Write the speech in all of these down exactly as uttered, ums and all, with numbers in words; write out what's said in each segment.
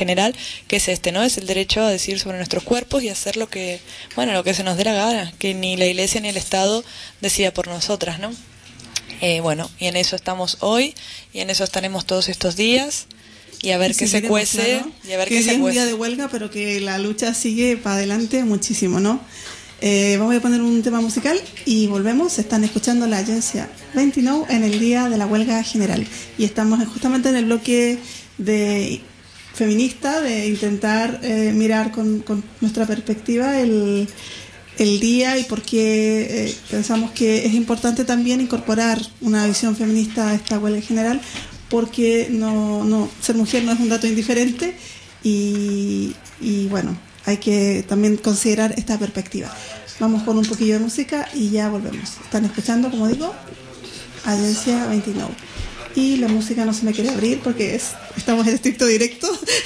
general, que es este, ¿no? Es el derecho a decidir sobre nuestros cuerpos y hacer lo que, bueno, lo que se nos dé la gana, que ni la Iglesia ni el Estado decida por nosotras, ¿no? Eh, bueno, y en eso estamos hoy, y en eso estaremos todos estos días, y a ver qué se cuece, claro, y a ver que qué se es un cuece. día de huelga, pero que la lucha sigue para adelante muchísimo, ¿no? Eh, vamos a poner un tema musical y volvemos. Están escuchando la Agencia veintinueve en el día de la huelga general, y estamos justamente en el bloque de feminista, de intentar eh, mirar con, con nuestra perspectiva el el día y por qué eh, pensamos que es importante también incorporar una visión feminista a esta huelga general, porque no, no ser mujer no es un dato indiferente, y, y bueno, hay que también considerar esta perspectiva. Vamos con un poquillo de música y ya volvemos. Están escuchando, como digo, Agencia veintinueve. Y la música no se me quiere abrir porque es, estamos en estricto directo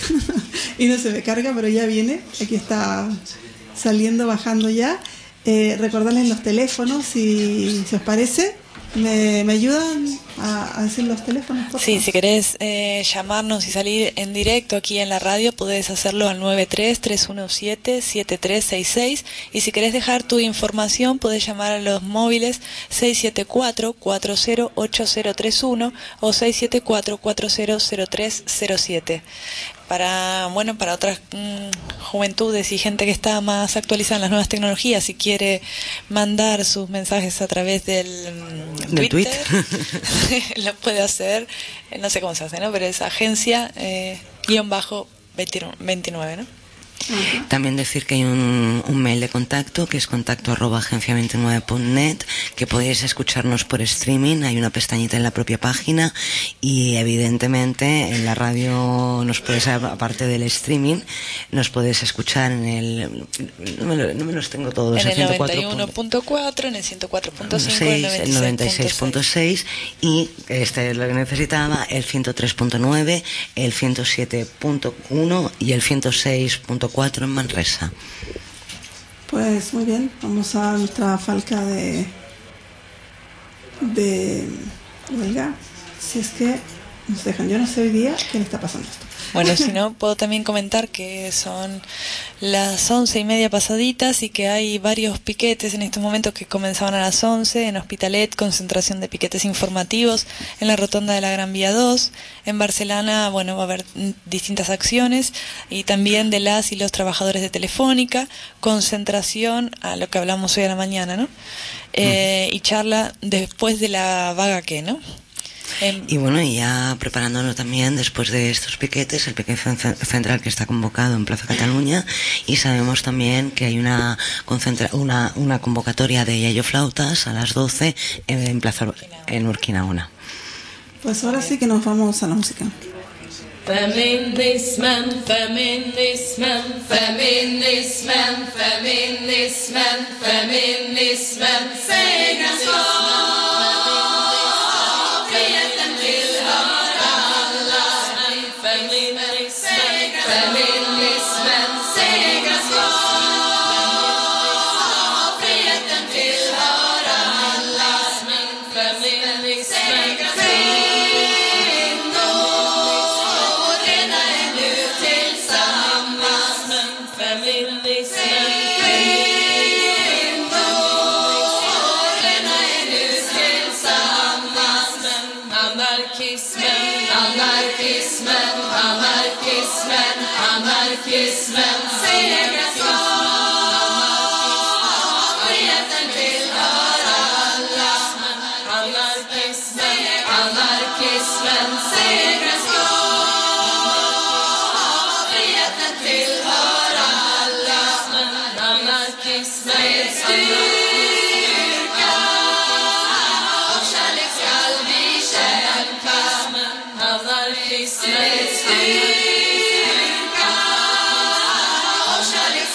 y no se me carga, pero ya viene. Aquí está saliendo, bajando ya. Eh, recordarles los teléfonos, si, si os parece. ¿Me, me ayudan a, a decir los teléfonos? Por Sí, favor. si querés eh, llamarnos y salir en directo aquí en la radio, podés hacerlo al nueve tres, tres uno siete, siete tres seis seis, y si querés dejar tu información, podés llamar a los móviles seis siete cuatro, cuatro cero ocho cero tres uno o seis siete cuatro, cuatro cero cero tres cero siete. Para, bueno, para otras mmm, juventudes y gente que está más actualizada en las nuevas tecnologías, si quiere mandar sus mensajes a través del mm, ¿Del Twitter, tweet? lo puede hacer, no sé cómo se hace, ¿no? Pero es agencia eh, guión bajo veintinueve, ¿no? Uh-huh. También decir que hay un, un mail de contacto que es contacto arroba agencia veintinueve punto net, que podéis escucharnos por streaming. Hay una pestañita en la propia página, y evidentemente en la radio nos podéis, aparte del streaming, nos podéis escuchar en el, no me, lo, no me los tengo todos, en el ciento noventa cuatro y uno punto cuatro, en el ciento cuatro punto cinco, el noventa y seis punto seis, y este es lo que necesitaba, el ciento tres punto nueve, el ciento siete punto uno y el ciento seis punto cuatro en Manresa. Pues muy bien, vamos a nuestra falca de de huelga, si es que nos dejan. Yo no sé hoy día qué le está pasando esto. Bueno, si no, puedo también comentar que son las once y media pasaditas y que hay varios piquetes en estos momentos que comenzaban a las once en Hospitalet, concentración de piquetes informativos en la rotonda de la Gran Vía dos. En Barcelona, bueno, va a haber distintas acciones, y también de las y los trabajadores de Telefónica, concentración a lo que hablamos hoy a la mañana, ¿no? Eh, y charla después de la vaga que, ¿no? Y bueno, y ya preparándonos también después de estos piquetes, el piquete central que está convocado en Plaza Cataluña, y sabemos también que hay una concentra una, una convocatoria de Yayo Flautas a las doce en Plaza en Urquinaona. Pues ahora sí que nos vamos a la música. Feminismen, feminismen, feminismen, feminismen, feminismen, segras Anarkismen, styrka och kärlek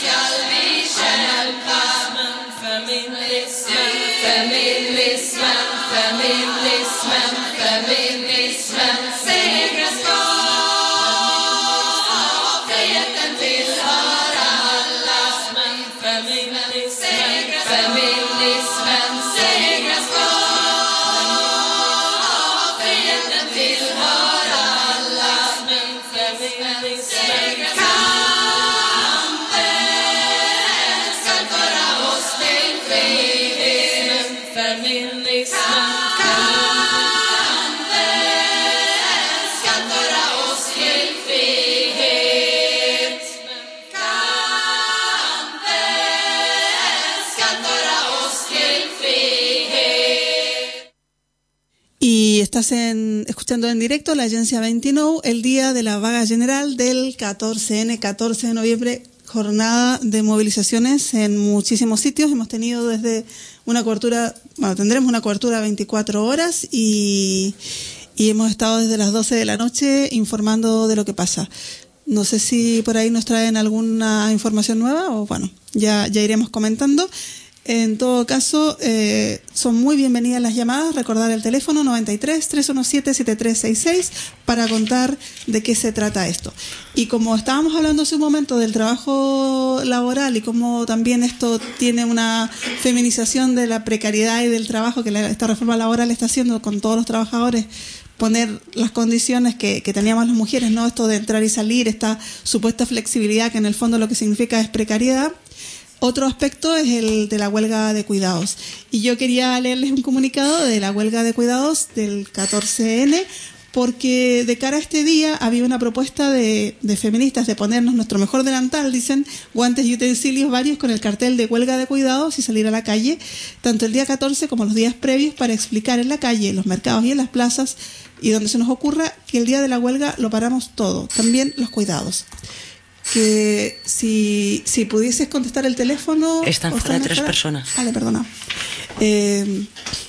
Estás en, escuchando en directo la Agencia veintinueve, el día de la vaga general del catorce ene, catorce de noviembre, jornada de movilizaciones en muchísimos sitios. Hemos tenido desde una cobertura, bueno, tendremos una cobertura veinticuatro horas y, y hemos estado desde las doce de la noche informando de lo que pasa. No sé si por ahí nos traen alguna información nueva o bueno, ya, ya iremos comentando. En todo caso, eh, son muy bienvenidas las llamadas. Recordar el teléfono noventa y tres, trescientos diecisiete, setenta y tres sesenta y seis para contar de qué se trata esto. Y como estábamos hablando hace un momento del trabajo laboral y cómo también esto tiene una feminización de la precariedad y del trabajo que la, esta reforma laboral está haciendo con todos los trabajadores, poner las condiciones que, que teníamos las mujeres, ¿no? Esto de entrar y salir, esta supuesta flexibilidad que en el fondo lo que significa es precariedad. Otro aspecto es el de la huelga de cuidados. Y yo quería leerles un comunicado de la huelga de cuidados del catorce ene, porque de cara a este día había una propuesta de, de feministas de ponernos nuestro mejor delantal, dicen, guantes y utensilios varios con el cartel de huelga de cuidados y salir a la calle, tanto el día catorce como los días previos, para explicar en la calle, en los mercados y en las plazas, y donde se nos ocurra, que el día de la huelga lo paramos todo, también los cuidados. Que si, si pudieses contestar el teléfono... Están fuera de tres personas. Vale, perdona. Eh,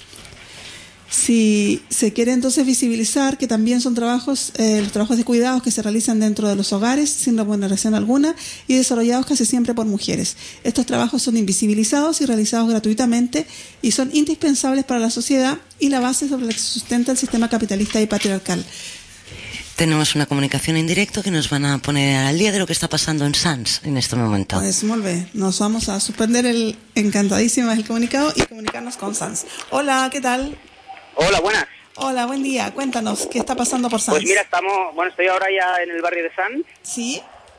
si se quiere entonces visibilizar que también son trabajos, eh, los trabajos de cuidados que se realizan dentro de los hogares sin remuneración alguna y desarrollados casi siempre por mujeres. Estos trabajos son invisibilizados y realizados gratuitamente y son indispensables para la sociedad y la base sobre la que se sustenta el sistema capitalista y patriarcal. Tenemos una comunicación en directo que nos van a poner al día de lo que está pasando en Sants en este momento. Pues muy bien, nos vamos a suspender el encantadísima el comunicado y comunicarnos con Sants. Hola, ¿qué tal? Hola, buenas. Hola, buen día. Cuéntanos, ¿qué está pasando por Sants? Pues mira, estamos, bueno, estoy ahora ya en el barrio de Sants. Sí.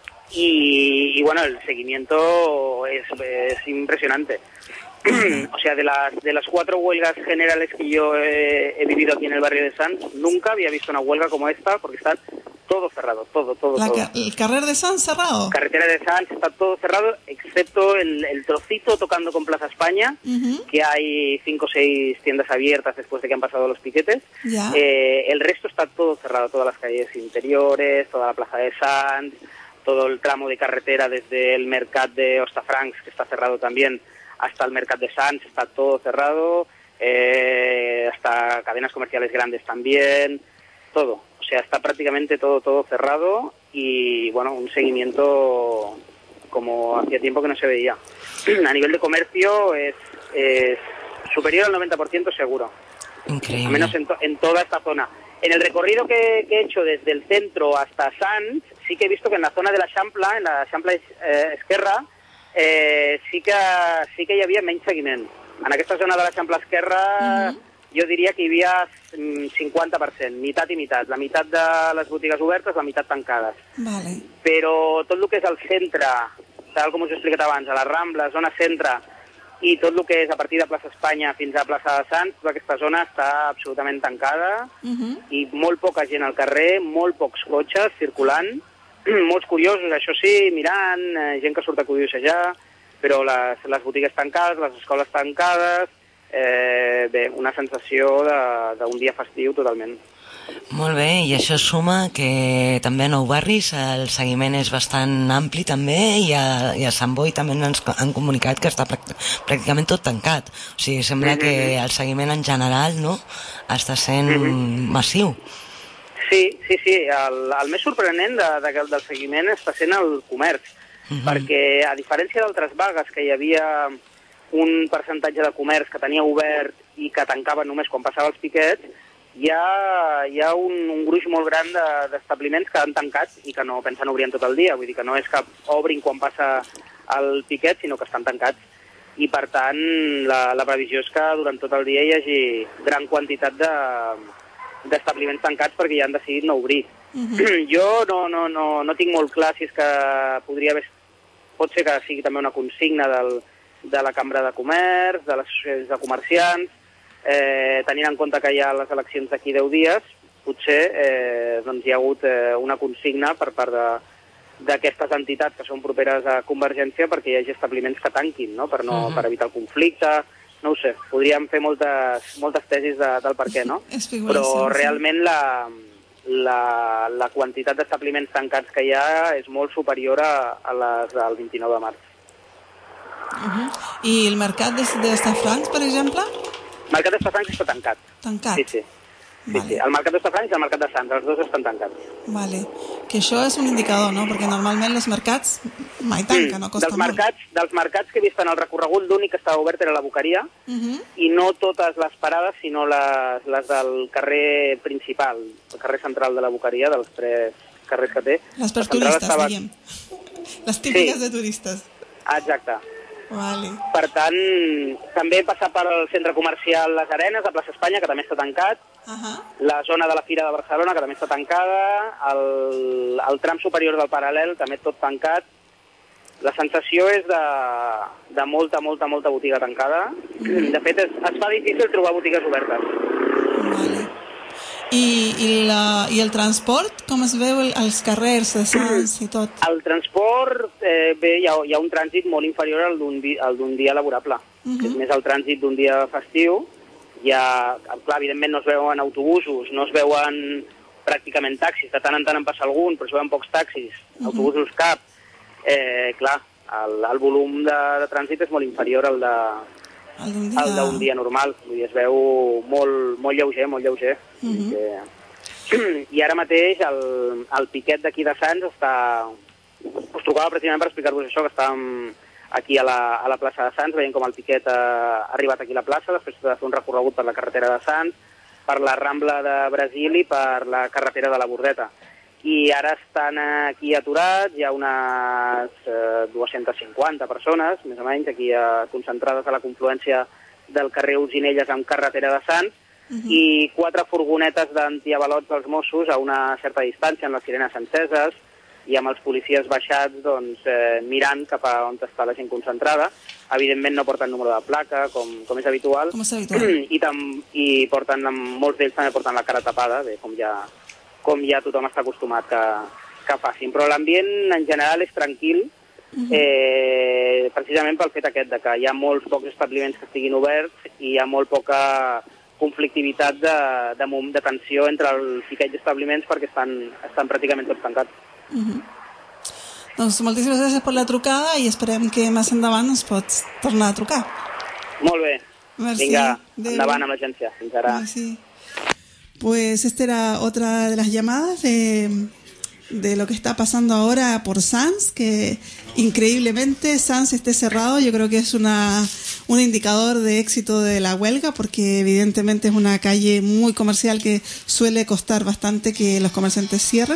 Y, y bueno, el seguimiento es, es impresionante. O sea, de las de las cuatro huelgas generales que yo he, he vivido aquí en el barrio de Sants, nunca había visto una huelga como esta, porque está todo cerrado, todo, todo, La, todo. ¿El carrer de Sants cerrado? Carretera de Sants está todo cerrado, excepto el, el trocito tocando con Plaza España, uh-huh. que hay cinco o seis tiendas abiertas después de que han pasado los piquetes. Ya. Eh, el resto está todo cerrado, todas las calles interiores, toda la Plaza de Sants, todo el tramo de carretera desde el mercat de Hostafrancs, que está cerrado también, hasta el mercat de Sants, está todo cerrado, eh, hasta cadenas comerciales grandes también, todo. O sea, está prácticamente todo todo cerrado y, bueno, un seguimiento como hacía tiempo que no se veía. A nivel de comercio es, es superior al noventa por ciento seguro. Increíble. Al menos en, to, en toda esta zona. En el recorrido que, que he hecho desde el centro hasta Sants, sí que he visto que en la zona de la Champla, en la Champla eh, Esquerra, Eh, sí que sí que hi havia menys seguiment. En aquesta zona de la Champla Esquerra uh-huh. jo diria que hi havia cinquanta per cent, meitat i meitat. La meitat de les botigues obertes, la meitat tancades. Vale. Però tot el que és el centre, tal com us he explicat abans, a la Rambla, zona centre, i tot el que és a partir de plaça Espanya fins a plaça de Sants, tota aquesta zona està absolutament tancada uh-huh. i molt poca gent al carrer, molt pocs cotxes circulant, molts curiosos, això sí, mirant, eh, gent que surt a curiosejar, però les, les botigues tancades, les escoles tancades, eh, bé, una sensació d'un dia festiu totalment. Molt bé, i això suma que també a Nou Barris el seguiment és bastant ampli també, i a, i a Sant Boi també ens han comunicat que està pràcticament tot tancat. O sigui, sembla mm-hmm. que el seguiment en general, no?, està sent mm-hmm. massiu. Sí, sí, sí. El, el més sorprenent de, de, del seguiment està sent el comerç, uh-huh. perquè a diferència d'altres vagues que hi havia un percentatge de comerç que tenia obert i que tancava només quan passava els piquets, hi ha, hi ha un, un gruix molt gran de, d'establiments que han tancat i que no pensen obrir en tot el dia. Vull dir que no és que obrin quan passa el piquet, sinó que estan tancats. I, per tant, la, la previsió és que durant tot el dia hi hagi gran quantitat de... d'establiments tancats perquè ja han decidit no obrir. Uh-huh. Jo no, no, no, no tinc molt clar si és que podria haver... Pot ser que sigui també una consigna del, de la Cambra de Comerç, de les associacions de comerciants, eh, tenint en compte que hi ha les eleccions d'aquí deu dies, potser eh, doncs hi ha hagut eh, una consigna per part de d'aquestes entitats que són properes a Convergència perquè hi hagi establiments que tanquin, no? Per, no, uh-huh. per evitar el conflicte, no ho sé, podríem fer moltes, moltes tesis de, del per què, no? Però realment la, la, la quantitat d'establiments tancats que hi ha és molt superior a, a les del vint-i-nou de març. Uh-huh. I el mercat d'Hostafrancs, per exemple? El mercat d'Hostafrancs està tancat. Tancat? Sí, sí. Sí, vale. sí. El mercat d'Hostafrancs i el mercat de Sants, els dos estan tancats. Vale. Que això és un indicador, no? Perquè normalment els mercats mai tanquen, no costa dels mercats, molt. Dels mercats que he vist en el recorregut, l'únic que estava obert era la Boqueria, uh-huh. i no totes les parades, sinó les, les del carrer principal, el carrer central de la Boqueria, dels tres carrers que té. Les per turistes, estava... diguem. Les típiques sí. de turistes. Exacte. Vale. Per tant, també passar pel centre comercial Les Arenes, a Plaça Espanya, que també està tancat, uh-huh. la zona de la Fira de Barcelona, que també està tancada, el, el tram superior del Paral·lel, també tot tancat. La sensació és de, de molta, molta, molta botiga tancada. Uh-huh. De fet, es, es fa difícil trobar botigues obertes. Vale. I, i, la, I el transport, com es veu als carrers de Sants i tot? El transport, eh, bé, hi ha, hi ha un trànsit molt inferior al d'un d'un dia laborable. Uh-huh. És més el trànsit d'un dia festiu. Hi ha, clar, evidentment no es veuen autobusos, no es veuen pràcticament taxis, de tant en tant en passa algun, però es veuen pocs taxis, uh-huh. autobusos cap. Eh, clar, el, el volum de, de trànsit és molt inferior al de... el d'un dia... el dia normal, vull dir, es veu molt, molt lleuger, molt lleuger. Uh-huh. que... I ara mateix el, el piquet d'aquí de Sants està... Us trucava precisament per explicar-vos això, que estàvem aquí a la, a la plaça de Sants, veient com el piquet ha arribat aquí a la plaça, després de fer un recorregut per la carretera de Sants, per la Rambla de Brasil i per la carretera de la Bordeta. I ara estan aquí aturats, hi ha unes eh, dues-centes cinquanta persones, més o menys, aquí eh, concentrades a la confluència del carrer Urginelles amb carretera de Sants, uh-huh. i quatre furgonetes d'antiavalots dels Mossos a una certa distància, amb les sirenes enceses, i amb els policies baixats doncs, eh, mirant cap a on està la gent concentrada. Evidentment no porten número de placa, com, com és habitual, com és habitual. I, tam, i porten, molts d'ells també porten la cara tapada, bé, com ja... com ja tothom està acostumat que, que facin. Però l'ambient en general és tranquil, uh-huh. eh, precisament pel fet aquest de que hi ha molts pocs establiments que estiguin oberts i hi ha molt poca conflictivitat de, de, de tensió entre els aquests establiments perquè estan, estan pràcticament tots tancats. Uh-huh. Doncs moltíssimes gràcies per la trucada i esperem que més endavant ens pots tornar a trucar. Molt bé. Merci. Vinga, Adeu. Endavant amb l'agència. Fins ara. Merci. Pues esta era otra de las llamadas de, de lo que está pasando ahora por Sants, que increíblemente Sants esté cerrado. Yo creo que es una, un indicador de éxito de la huelga, porque evidentemente es una calle muy comercial que suele costar bastante que los comerciantes cierren.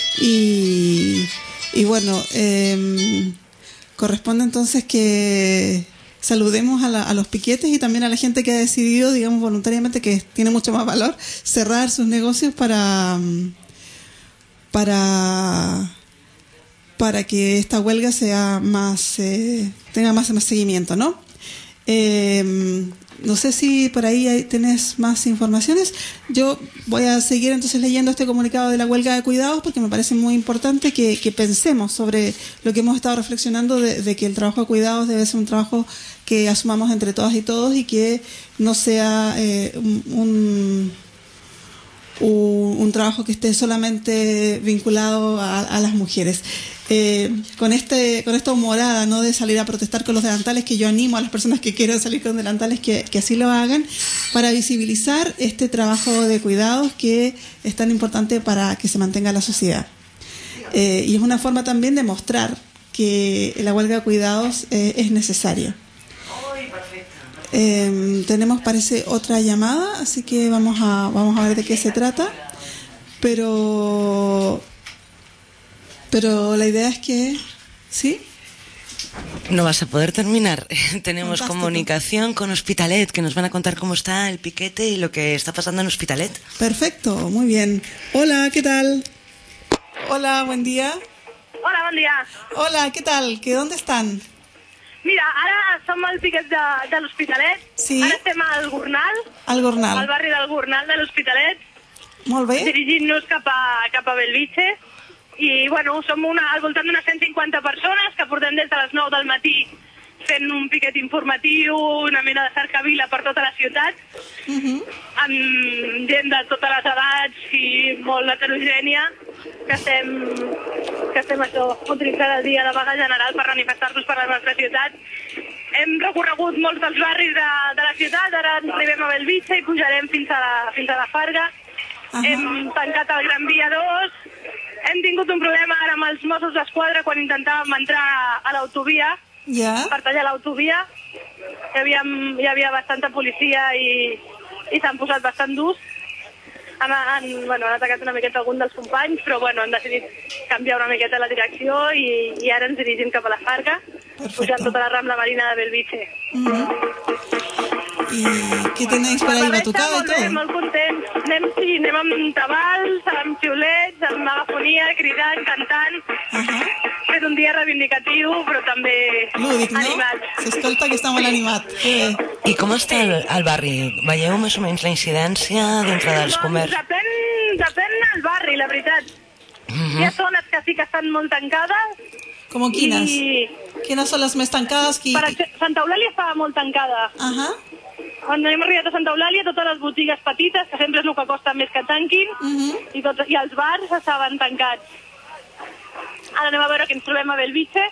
Y, y bueno, eh, corresponde entonces que... saludemos a, la, a los piquetes y también a la gente que ha decidido, digamos, voluntariamente, que tiene mucho más valor, cerrar sus negocios para para para que esta huelga sea más eh, tenga más, más seguimiento, ¿no? Eh, no sé si por ahí hay, tenés más informaciones. Yo voy a seguir entonces leyendo este comunicado de la huelga de cuidados porque me parece muy importante que, que pensemos sobre lo que hemos estado reflexionando de, de que el trabajo de cuidados debe ser un trabajo que asumamos entre todas y todos y que no sea eh, un, un, un, un trabajo que esté solamente vinculado a, a las mujeres. Eh, con este con esta humorada, ¿no?, de salir a protestar con los delantales, que yo animo a las personas que quieran salir con delantales que, que así lo hagan, para visibilizar este trabajo de cuidados que es tan importante para que se mantenga la sociedad. Eh, y es una forma también de mostrar que la huelga de cuidados eh, es necesaria. Eh, tenemos, parece, otra llamada, así que vamos a vamos a ver de qué se trata, pero pero la idea es que ¿sí? No vas a poder terminar. Tenemos Fantástico. Comunicación con Hospitalet, que nos van a contar cómo está el piquete y lo que está pasando en Hospitalet. Perfecto, muy bien. Hola, ¿qué tal? Hola, buen día. Hola, bon dia. Hola, ¿qué tal? ¿Qué, ¿Dónde están? Mira, ara som al piquet de, de l'Hospitalet. Sí. Ara estem al Gornal, Al Gornal. al barri del Gornal de l'Hospitalet, Molt bé. dirigint-nos cap a, cap a Bellvitge. I, bueno, som una, al voltant d'unes cent cinquanta persones que portem des de les nou del matí fent un piquet informatiu, una mena de cercavila per tota la ciutat, Uh-huh. amb gent de totes les edats i molt heterogènia, que estem, que estem això, utilitzant el dia de vaga general per manifestar-nos per la nostra ciutat. Hem recorregut molts dels barris de, de la ciutat, ara arribem a Bellvitge i pujarem fins a la, fins a la Farga. Uh-huh. Hem tancat el Gran Via dos, hem tingut un problema ara amb els Mossos d'Esquadra quan intentàvem entrar a l'autovia, Ja. per tallar l'autovia. Hi havia, hi havia bastanta policia i, i s'han posat bastant durs. Han, han, bueno, han atacat una miqueta algun dels companys, però bueno, han decidit canviar una miqueta la direcció i, i ara ens dirigim cap a la Farga, pujant tota la Rambla Marina de Bellvitge. Uh-huh. ¿Y qué tenéis por ahí? Per la resta, ¿Batucada y molt bé, todo? molt contents. Anem, sí, anem amb tabals, amb xiulets, amb megafonia, cridant, cantant. Ajá. És un dia reivindicatiu, però també Lúdic, no? animat. S'escolta que està molt animat. Que bé. I com està el, el barri? Veieu més o menys la incidència dintre dels Doncs comerços? depèn, depèn del barri, la veritat. Mhm. Hi ha zones que sí que estan molt tancades. ¿Cómo quinas? I, ¿Quiénes son las más tancadas? Qui... per exemple, Santa Eulàlia estava molt tancada. Ajá. Quan hem arribat a Santa Eulàlia, totes les botigues petites, que sempre és el que costa més que tanquin, Uh-huh. i, tot, i els bars estaven tancats. Ara anem a veure que ens trobem a Bellvitge.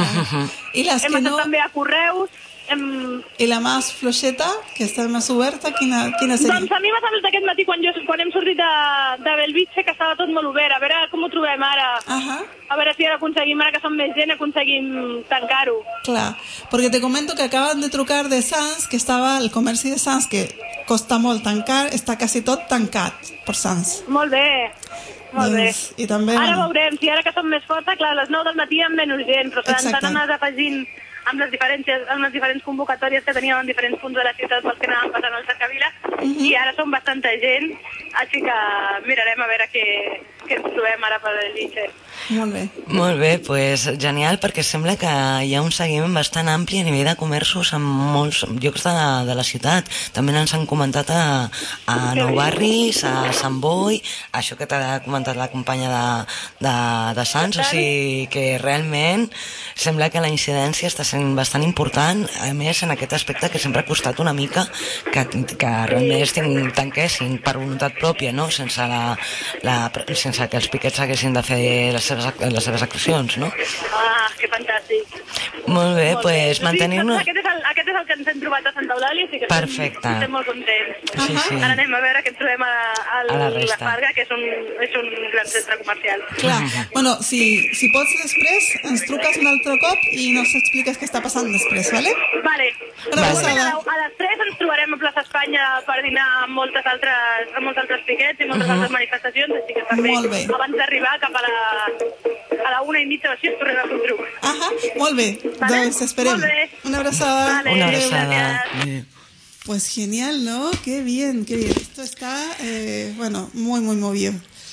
Y las Hem que estat no... també a Correus. Hem... Y la más flocheta, que está más oberta, ¿quién, quién sería? Doncs a mi m'ha semblat aquest matí, quan, jo, quan hem sortit de, de Bellvitge, que estava tot molt obert. A veure com ho trobem ara. Ajá. A veure si ara aconseguim, ara que som més gent, aconseguim tancar-ho. Claro, porque te comento que acaban de trucar de Sans, que estaba el comercio de Sans, que costa molt tancar, està quasi tot tancat per Sans. Molt bé, molt bé. Doncs, i també, Ara bueno. veurem, si ara que som més forta, clar, a les nou del matí amb menys gent, però s'han Exacte. anat afegint amb les, diferències, amb les diferents convocatòries que teníem en diferents punts de la ciutat pels que anàvem passant al cercavila, Mhm. i ara som bastanta gent, així que mirarem a veure què, què ens trobem ara per Bellvitge. Molt bé. Molt bé, pues, genial, perquè sembla que hi ha un seguiment bastant ampli a nivell de comerços en molts llocs de, de la ciutat. També ens han comentat a, a Nou Barris, a Sant Boi, això que t'ha comentat la companya de, de, de Sants, o sigui que realment sembla que la incidència està sent bastant important, a més en aquest aspecte que sempre ha costat una mica que, que realment tanquessin per voluntat pròpia, no? sense, la, la, sense que els piquets haguessin de fer les seves, les seves actuacions, no? Ah, que fantàstic. Molt bé, Molt pues bé. mantenir-nos... Aquest, és el, aquest és el que ens hem trobat a Santa Eulàlia, així que estem, Perfecte. estem molt contents. Sí, sí. Ara anem a veure què ens trobem a, a, A la la resta. Farga, que és un, és un gran centre comercial. Clar, bueno, si, si pots després, ens truques un altre cop i nos expliques què està passant després, ¿vale? Vale. Una A, abraçada. a les tres ens trobarem a plaça Espanya per dinar amb moltes altres, amb molts altres piquets i moltes Mhm. altres manifestacions, així que també Molt bé. abans d'arribar cap a la, a la una i mitja o així us tornem a fer un truc. Ajá, molt bé. Vale. Doncs esperem. Molt bé. Una abraçada. Vale. Una Adéu, abraçada. gràcies. Pues genial, ¿no? Qué bien, qué bien. Esto está, eh, bueno, muy, muy movido.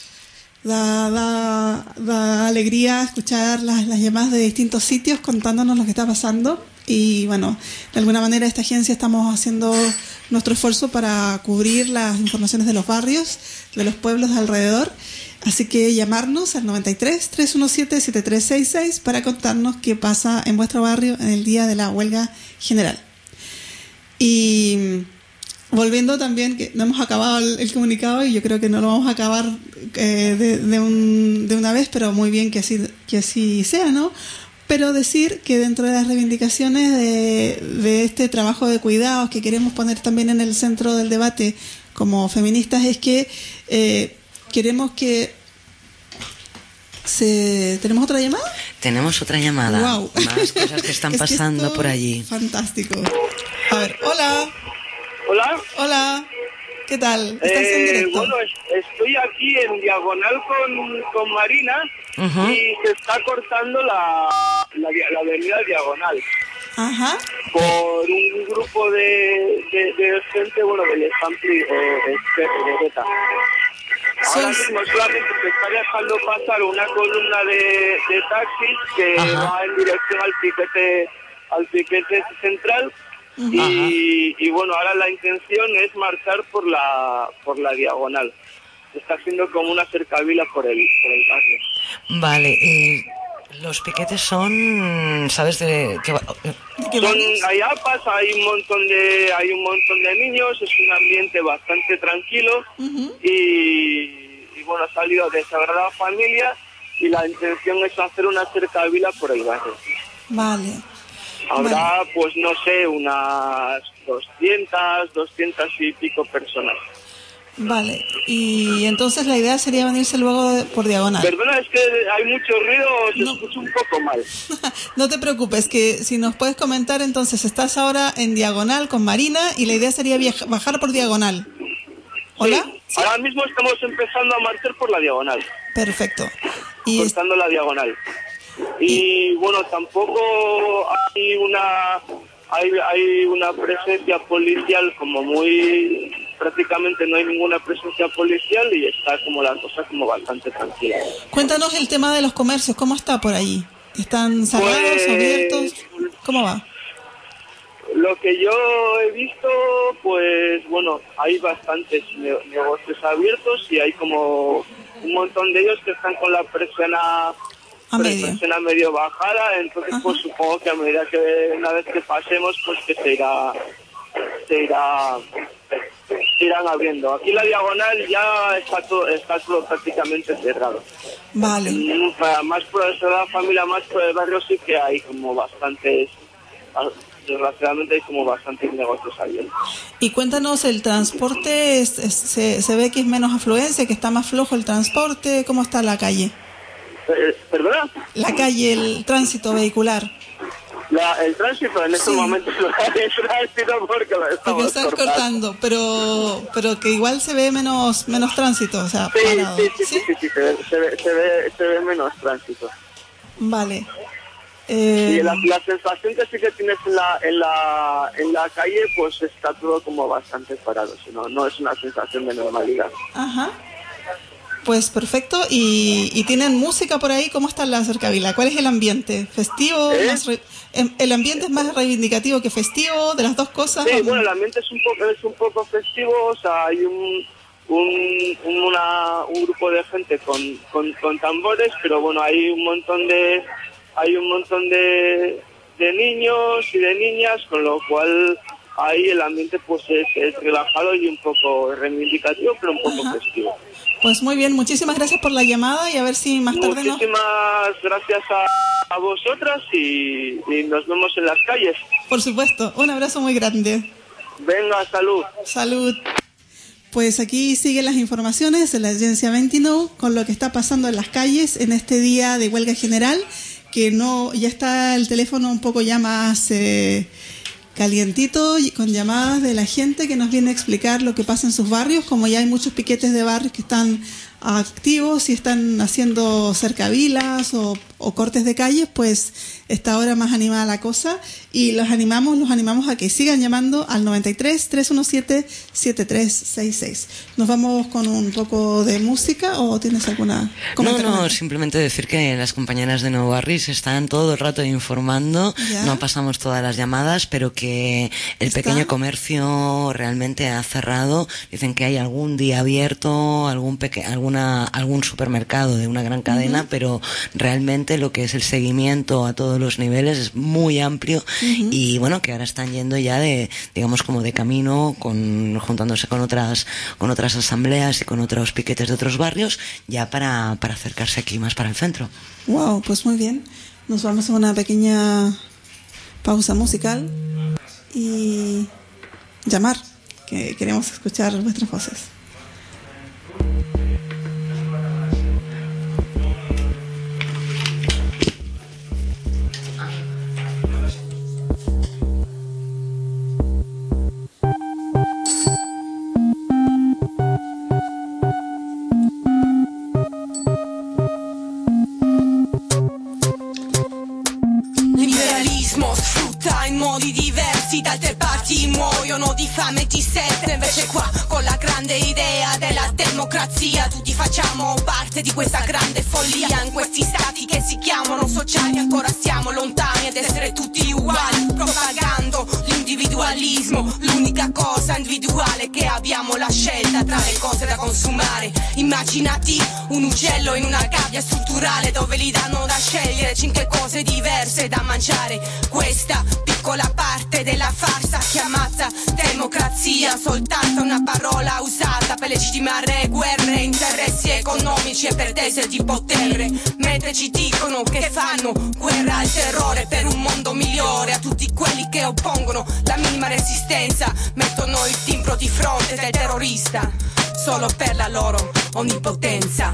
Da, da, da alegría escuchar las, las llamadas de distintos sitios contándonos lo que está pasando. Y bueno, de alguna manera esta agencia estamos haciendo nuestro esfuerzo para cubrir las informaciones de los barrios, de los pueblos de alrededor. Así que llamarnos al noventa y tres, trescientos diecisiete, setenta y tres sesenta y seis para contarnos qué pasa en vuestro barrio en el día de la huelga general. Y volviendo también, que no hemos acabado el, el comunicado y yo creo que no lo vamos a acabar eh, de, de, un, de una vez, pero muy bien que así, que así sea, ¿no? Pero decir que dentro de las reivindicaciones de, de este trabajo de cuidados que queremos poner también en el centro del debate como feministas es que eh, queremos que se... ¿Tenemos otra llamada? Tenemos otra llamada. Wow. Más cosas que están Es que pasando esto- por allí. Fantástico. A ver, hola, Hola, hola, ¿qué tal? ¿Estás en eh, directo? bueno, es- estoy aquí en diagonal con, con Marina Ujú. y se está cortando la, la, dia- la avenida diagonal Ajá, por un grupo de, de, de gente, bueno, del Stampli, eh, este, de Beta. Ahora mismo solamente se está dejando pasar una columna de, de taxis que Ajá. va en dirección al piquete, al piquete central. Y, y bueno, ahora la intención es marchar por la por la diagonal. Se está haciendo como una cercavila por el, por el barrio. Vale, eh, los piquetes son, ¿sabes de qué va? Son, hay apas, hay un montón de hay un montón de niños, es un ambiente bastante tranquilo. Ujú. y, y bueno, ha salido de Sagrada Familia y la intención es hacer una cercavila por el barrio. Vale. Habrá, pues no sé, unas doscientas, doscientas y pico personas. Vale. Y entonces la idea sería venirse luego de- por diagonal. Perdona, es que hay mucho ruido, se No. escucha un poco mal. No te preocupes, que si nos puedes comentar, entonces estás ahora en diagonal con Marina y la idea sería viaja- bajar por diagonal. ¿Hola? Sí, ahora mismo estamos empezando a marchar por la diagonal, Perfecto. Y es- cortando la diagonal. Y bueno, tampoco hay una hay, hay una presencia policial como muy... prácticamente no hay ninguna presencia policial y está como la cosa como bastante tranquila. cuéntanos el tema de los comercios, ¿cómo está por allí? ¿Están cerrados, Pues- abiertos? ¿Cómo va? Lo que yo he visto, pues bueno, hay bastantes ne- negocios abiertos y hay como un montón de ellos que están con la persiana A con la medio. persiana medio bajada, entonces Ajá. pues supongo que a medida que una vez que pasemos pues que se irá se irá se irán abriendo. Aquí la diagonal ya está todo está todo prácticamente cerrado. Vale. Mm, para más por el la familia, más por el barrio sí que hay como bastantes, desgraciadamente hay como bastantes negocios abiertos. Y cuéntanos, el transporte, es- es- se, se ve que es menos afluencia, que está más flojo el transporte, ¿cómo está la calle? Eh, ¿Perdona? La calle, el tránsito vehicular. La, el tránsito en estos Sí. momentos lo el tránsito porque lo Porque estamos estás cortando. cortando, pero pero que igual se ve menos menos tránsito, o sea, Sí, parado. sí, sí, sí, sí, sí, se, ve, se, ve, se, ve, se ve menos tránsito. Vale. Eh, Y la, la sensación que sí que tienes en la, en la, en la calle, pues está todo como bastante parado, sino, no es una sensación de normalidad. Ajá. Pues perfecto. ¿Y, y tienen música por ahí? ¿Cómo está la cercavila? ¿Cuál es el ambiente? ¿Festivo? ¿Eh? Más re- em- ¿El ambiente es más reivindicativo que festivo? ¿De las dos cosas? Sí, ¿O no? bueno, el ambiente es un poco, es un poco festivo, o sea, hay un, un, un- una, un grupo de gente con, con, con tambores, pero bueno, hay un montón de, hay un montón de, de niños y de niñas, con lo cual ahí el ambiente pues es, es relajado y un poco reivindicativo, pero un poco Ajá. festivo. Pues muy bien, muchísimas gracias por la llamada y a ver si más tarde nos... Muchísimas gracias a, a vosotras y, y nos vemos en las calles. Por supuesto, un abrazo muy grande. Venga, salud. Salud. Pues aquí siguen las informaciones de la agencia veintinueve con lo que está pasando en las calles en este día de huelga general, que no ya está el teléfono un poco ya más eh, calientito y con llamadas de la gente que nos viene a explicar lo que pasa en sus barrios, como ya hay muchos piquetes de barrios que están activos y están haciendo cercavilas o, o cortes de calles, pues está ahora más animada la cosa y los animamos, los animamos a que sigan llamando al noventa y tres, trescientos diecisiete, setenta y tres sesenta y seis. ¿Nos vamos con un poco de música o tienes alguna No, comentario? no, simplemente decir que las compañeras de Nuevo Barris están todo el rato informando, Ya. no pasamos todas las llamadas, pero que el ¿Está? pequeño comercio realmente ha cerrado. Dicen que hay algún día abierto, algún peque alguna algún supermercado de una gran cadena, uh-huh. pero realmente lo que es el seguimiento a todos los niveles es muy amplio uh-huh. y bueno, que ahora están yendo ya de, digamos, como de camino, con juntándose con otras con otras asambleas y con otros piquetes de otros barrios, ya para, para acercarse aquí más para el centro. Wow, pues muy bien. Nos vamos a una pequeña pausa musical y llamar, que queremos escuchar vuestras voces. capitalismo sfrutta in modi diversi, da altre parti muoiono di fame e di sete. Invece qua con la grande idea della democrazia tutti facciamo parte di questa grande follia. In questi stati che si chiamano sociali ancora siamo lontani ad essere tutti uguali, propagando l'individualismo, l'unica cosa individuale che abbiamo la scelta tra le cose da consumare. Immaginati un uccello in una gabbia strutturale dove gli danno da scegliere cinque cose diverse da mangiare. Questa piccola parte della farsa chiamata democrazia, soltanto una parola usata per legittimare guerre, interessi economici e pretese di potere, mentre ci dicono che fanno guerra al terrore per un mondo migliore. A tutti quelli che oppongono la minima resistenza mettono il timbro di fronte del terrorista solo per la loro onnipotenza.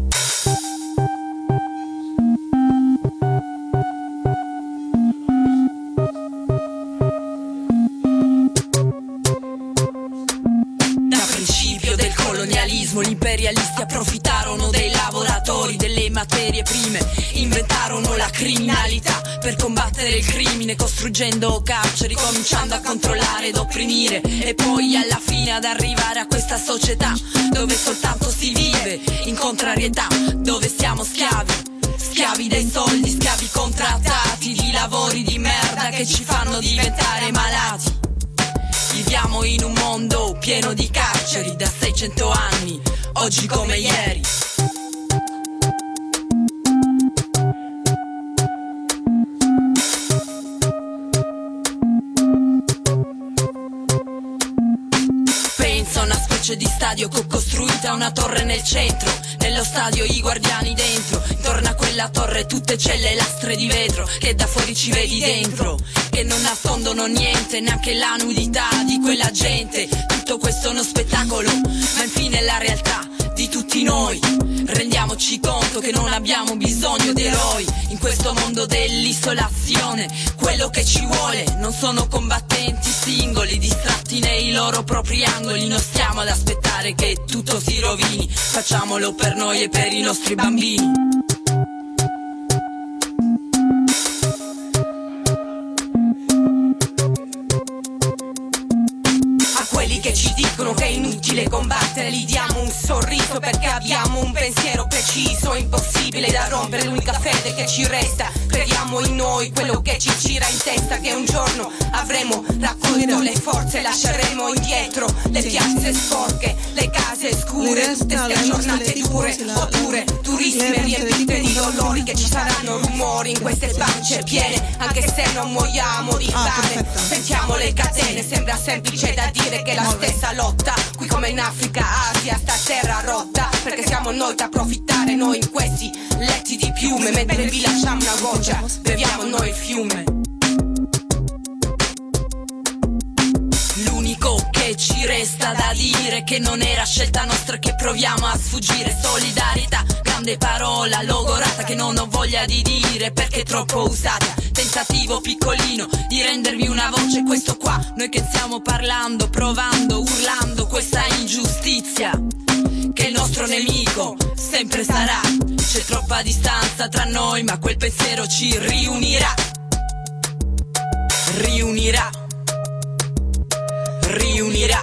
Gli imperialisti approfittarono dei lavoratori, delle materie prime, inventarono la criminalità per combattere il crimine, costruggendo carceri, cominciando a controllare ed opprimire, e poi alla fine ad arrivare a questa società dove soltanto si vive in contrarietà, dove siamo schiavi, schiavi dei soldi, schiavi contrattati di lavori di merda che ci fanno diventare malati. Viviamo in un mondo pieno di carceri da seicento anni, oggi come ieri. Penso a una specie di stadio che ho costruita una torre nel centro, nello stadio i guardiani dentro, intorno a quella torre tutte celle lastre di vetro che da fuori ci vedi dentro, che non nascondono niente, neanche la nudità di quella gente. Tutto questo è uno spettacolo, ma infine è la realtà di tutti noi. Rendiamoci conto che non abbiamo bisogno di eroi in questo mondo dell'isolazione. Quello che ci vuole non sono combattenti singoli distratti nei loro propri angoli. Non stiamo ad aspettare che tutto si rovini, facciamolo per noi e per i nostri bambini. Che ci dicono che è inutile combattere, gli diamo un sorriso perché abbiamo un pensiero preciso, impossibile da rompere, l'unica fede che ci resta. Crediamo in noi, quello che ci gira in testa, che un giorno avremo raccolto le forze, lasceremo indietro le piazze sporche, le case scure, tutte ste giornate dure, oppure turiste riempite di dolori, che ci saranno rumori in queste pance piene, anche se non muoiamo di fame. Sentiamo le catene, sembra semplice da dire che la stessa lotta, qui come in Africa, Asia, sta terra rotta, perché siamo noi da approfittare, noi in questi letti di piume, mentre vi lasciamo una goccia, beviamo noi il fiume. L'unico che ci resta da dire che non era scelta nostra, che proviamo a sfuggire. Solidarietà, grande parola logorata che non ho voglia di dire perché è troppo usata. Tentativo piccolino di rendervi una voce, questo qua, noi che stiamo parlando, provando, urlando questa ingiustizia, che il nostro nemico sempre sarà. C'è troppa distanza tra noi, ma quel pensiero ci riunirà. Riunirà. Riunirà.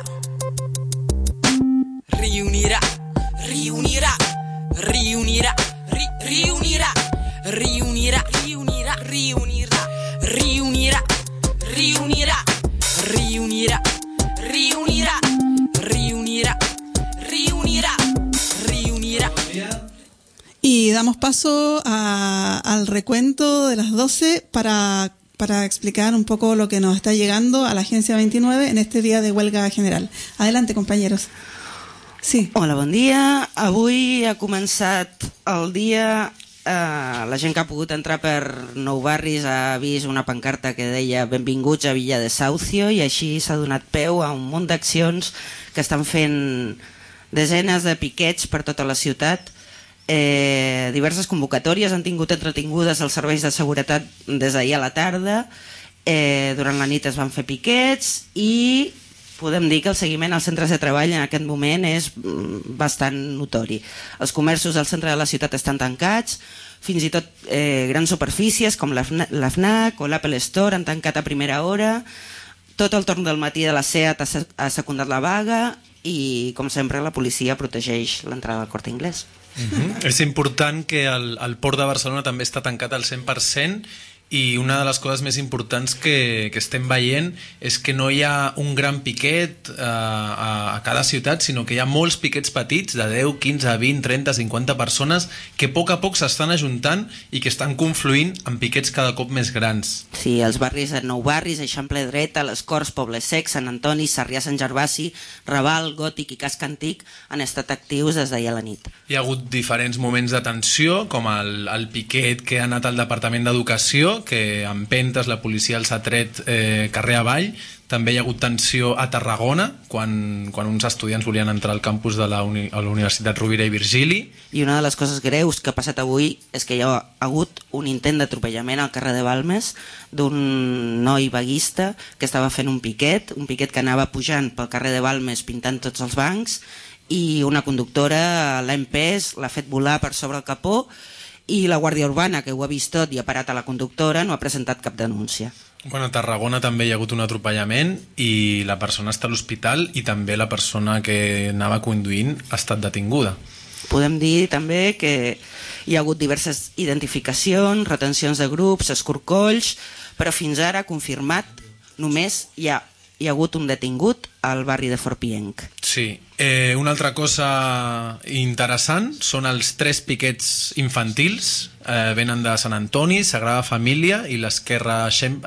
Riunirà. Riunirà. Riunirà. Ri- riunirà. Riunirà. Riunirà. Riunirà. Riunirà. Riunirà. Riunirà. Riunirà. Riunirà. Riunirà. Riunirà. Y damos paso a, al recuento de las doce para, para explicar un poco lo que nos está llegando a la Agencia veintinueve en este día de huelga general. Adelante, compañeros. Sí. Hola, bon dia. Avui ha començat el dia... Uh, la gent que ha pogut entrar per Nou Barris ha vist una pancarta que deia benvinguts a Villa de Saucio, i així s'ha donat peu a un munt d'accions que estan fent desenes de piquets per tota la ciutat. Eh, diverses convocatòries han tingut entretingudes els serveis de seguretat des d'ahir a la tarda. Eh, durant la nit es van fer piquets i podem dir que el seguiment als centres de treball en aquest moment és bastant notori. Els comerços al centre de la ciutat estan tancats, fins i tot eh, grans superfícies com la FNAC o l'Apple Store han tancat a primera hora, tot el torn del matí de la SEAT ha secundat la vaga i, com sempre, la policia protegeix l'entrada del Corte Inglés. Mm-hmm. És important que el, el port de Barcelona també està tancat al cent per cent i una de les coses més importants que, que estem veient és que no hi ha un gran piquet eh, a, a cada ciutat, sinó que hi ha molts piquets petits de deu, quinze, vint, trenta, cinquanta persones que a poc a poc s'estan ajuntant i que estan confluint en piquets cada cop més grans. Sí, els barris de Nou Barris, Eixample Dreta, Les Corts, Poble Sec, Sant Antoni, Sarrià, Sant Gervasi, Raval, Gòtic i Casc Antic han estat actius des d'ahir a la nit. Hi ha hagut diferents moments de tensió, com el, el piquet que ha anat al Departament d'Educació, que amb pentes la policia els ha tret eh, carrer avall. També hi ha hagut tensió a Tarragona, quan, quan uns estudiants volien entrar al campus de la, uni, a la Universitat Rovira i Virgili. I una de les coses greus que ha passat avui és que hi ha hagut un intent d'atropellament al carrer de Balmes d'un noi vaguista que estava fent un piquet, un piquet que anava pujant pel carrer de Balmes pintant tots els bancs, i una conductora l'ha empès, l'ha fet volar per sobre el capó, i la Guàrdia Urbana, que ho ha vist tot i ha parat a la conductora, no ha presentat cap denúncia. Bueno, a Tarragona també hi ha hagut un atropellament i la persona està a l'hospital i també la persona que anava conduint ha estat detinguda. Podem dir també que hi ha hagut diverses identificacions, retencions de grups, escorcolls, però fins ara confirmat només hi ha hi ha hagut un detingut al barri de Forpienc. Sí. Eh, una altra cosa interessant són els tres piquets infantils. Eh, venen de Sant Antoni, Sagrada Família i l'Esquerra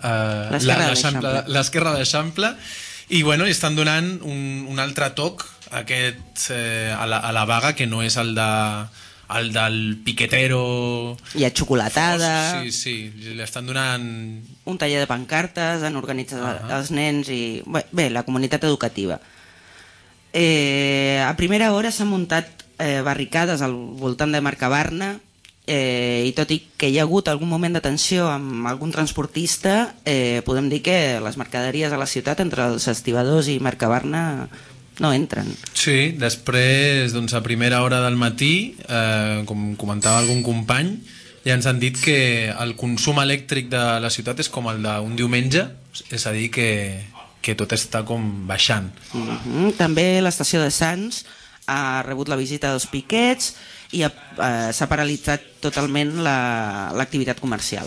d'Eixample. I bueno, estan donant un, un altre toc aquest, eh, a, la, a la vaga, que no és el de... el del piquetero... Hi ha xocolatada... Sí, sí, li estan donant... Un taller de pancartes, han organitzat uh-huh. els nens i... Bé, la comunitat educativa. Eh, a primera hora s'han muntat eh, barricades al voltant de Mercabarna eh, i tot i que hi ha hagut algun moment de tensió amb algun transportista, eh, podem dir que les mercaderies a la ciutat entre els estibadors i Mercabarna no entren. Sí, després, doncs, a primera hora del matí, eh, com comentava algun company, ja ens han dit que el consum elèctric de la ciutat és com el d'un diumenge, és a dir, que, que tot està com baixant. Mm-hmm. També l'estació de Sants ha rebut la visita dels piquets i ha, eh, s'ha paralitzat totalment la, l'activitat comercial.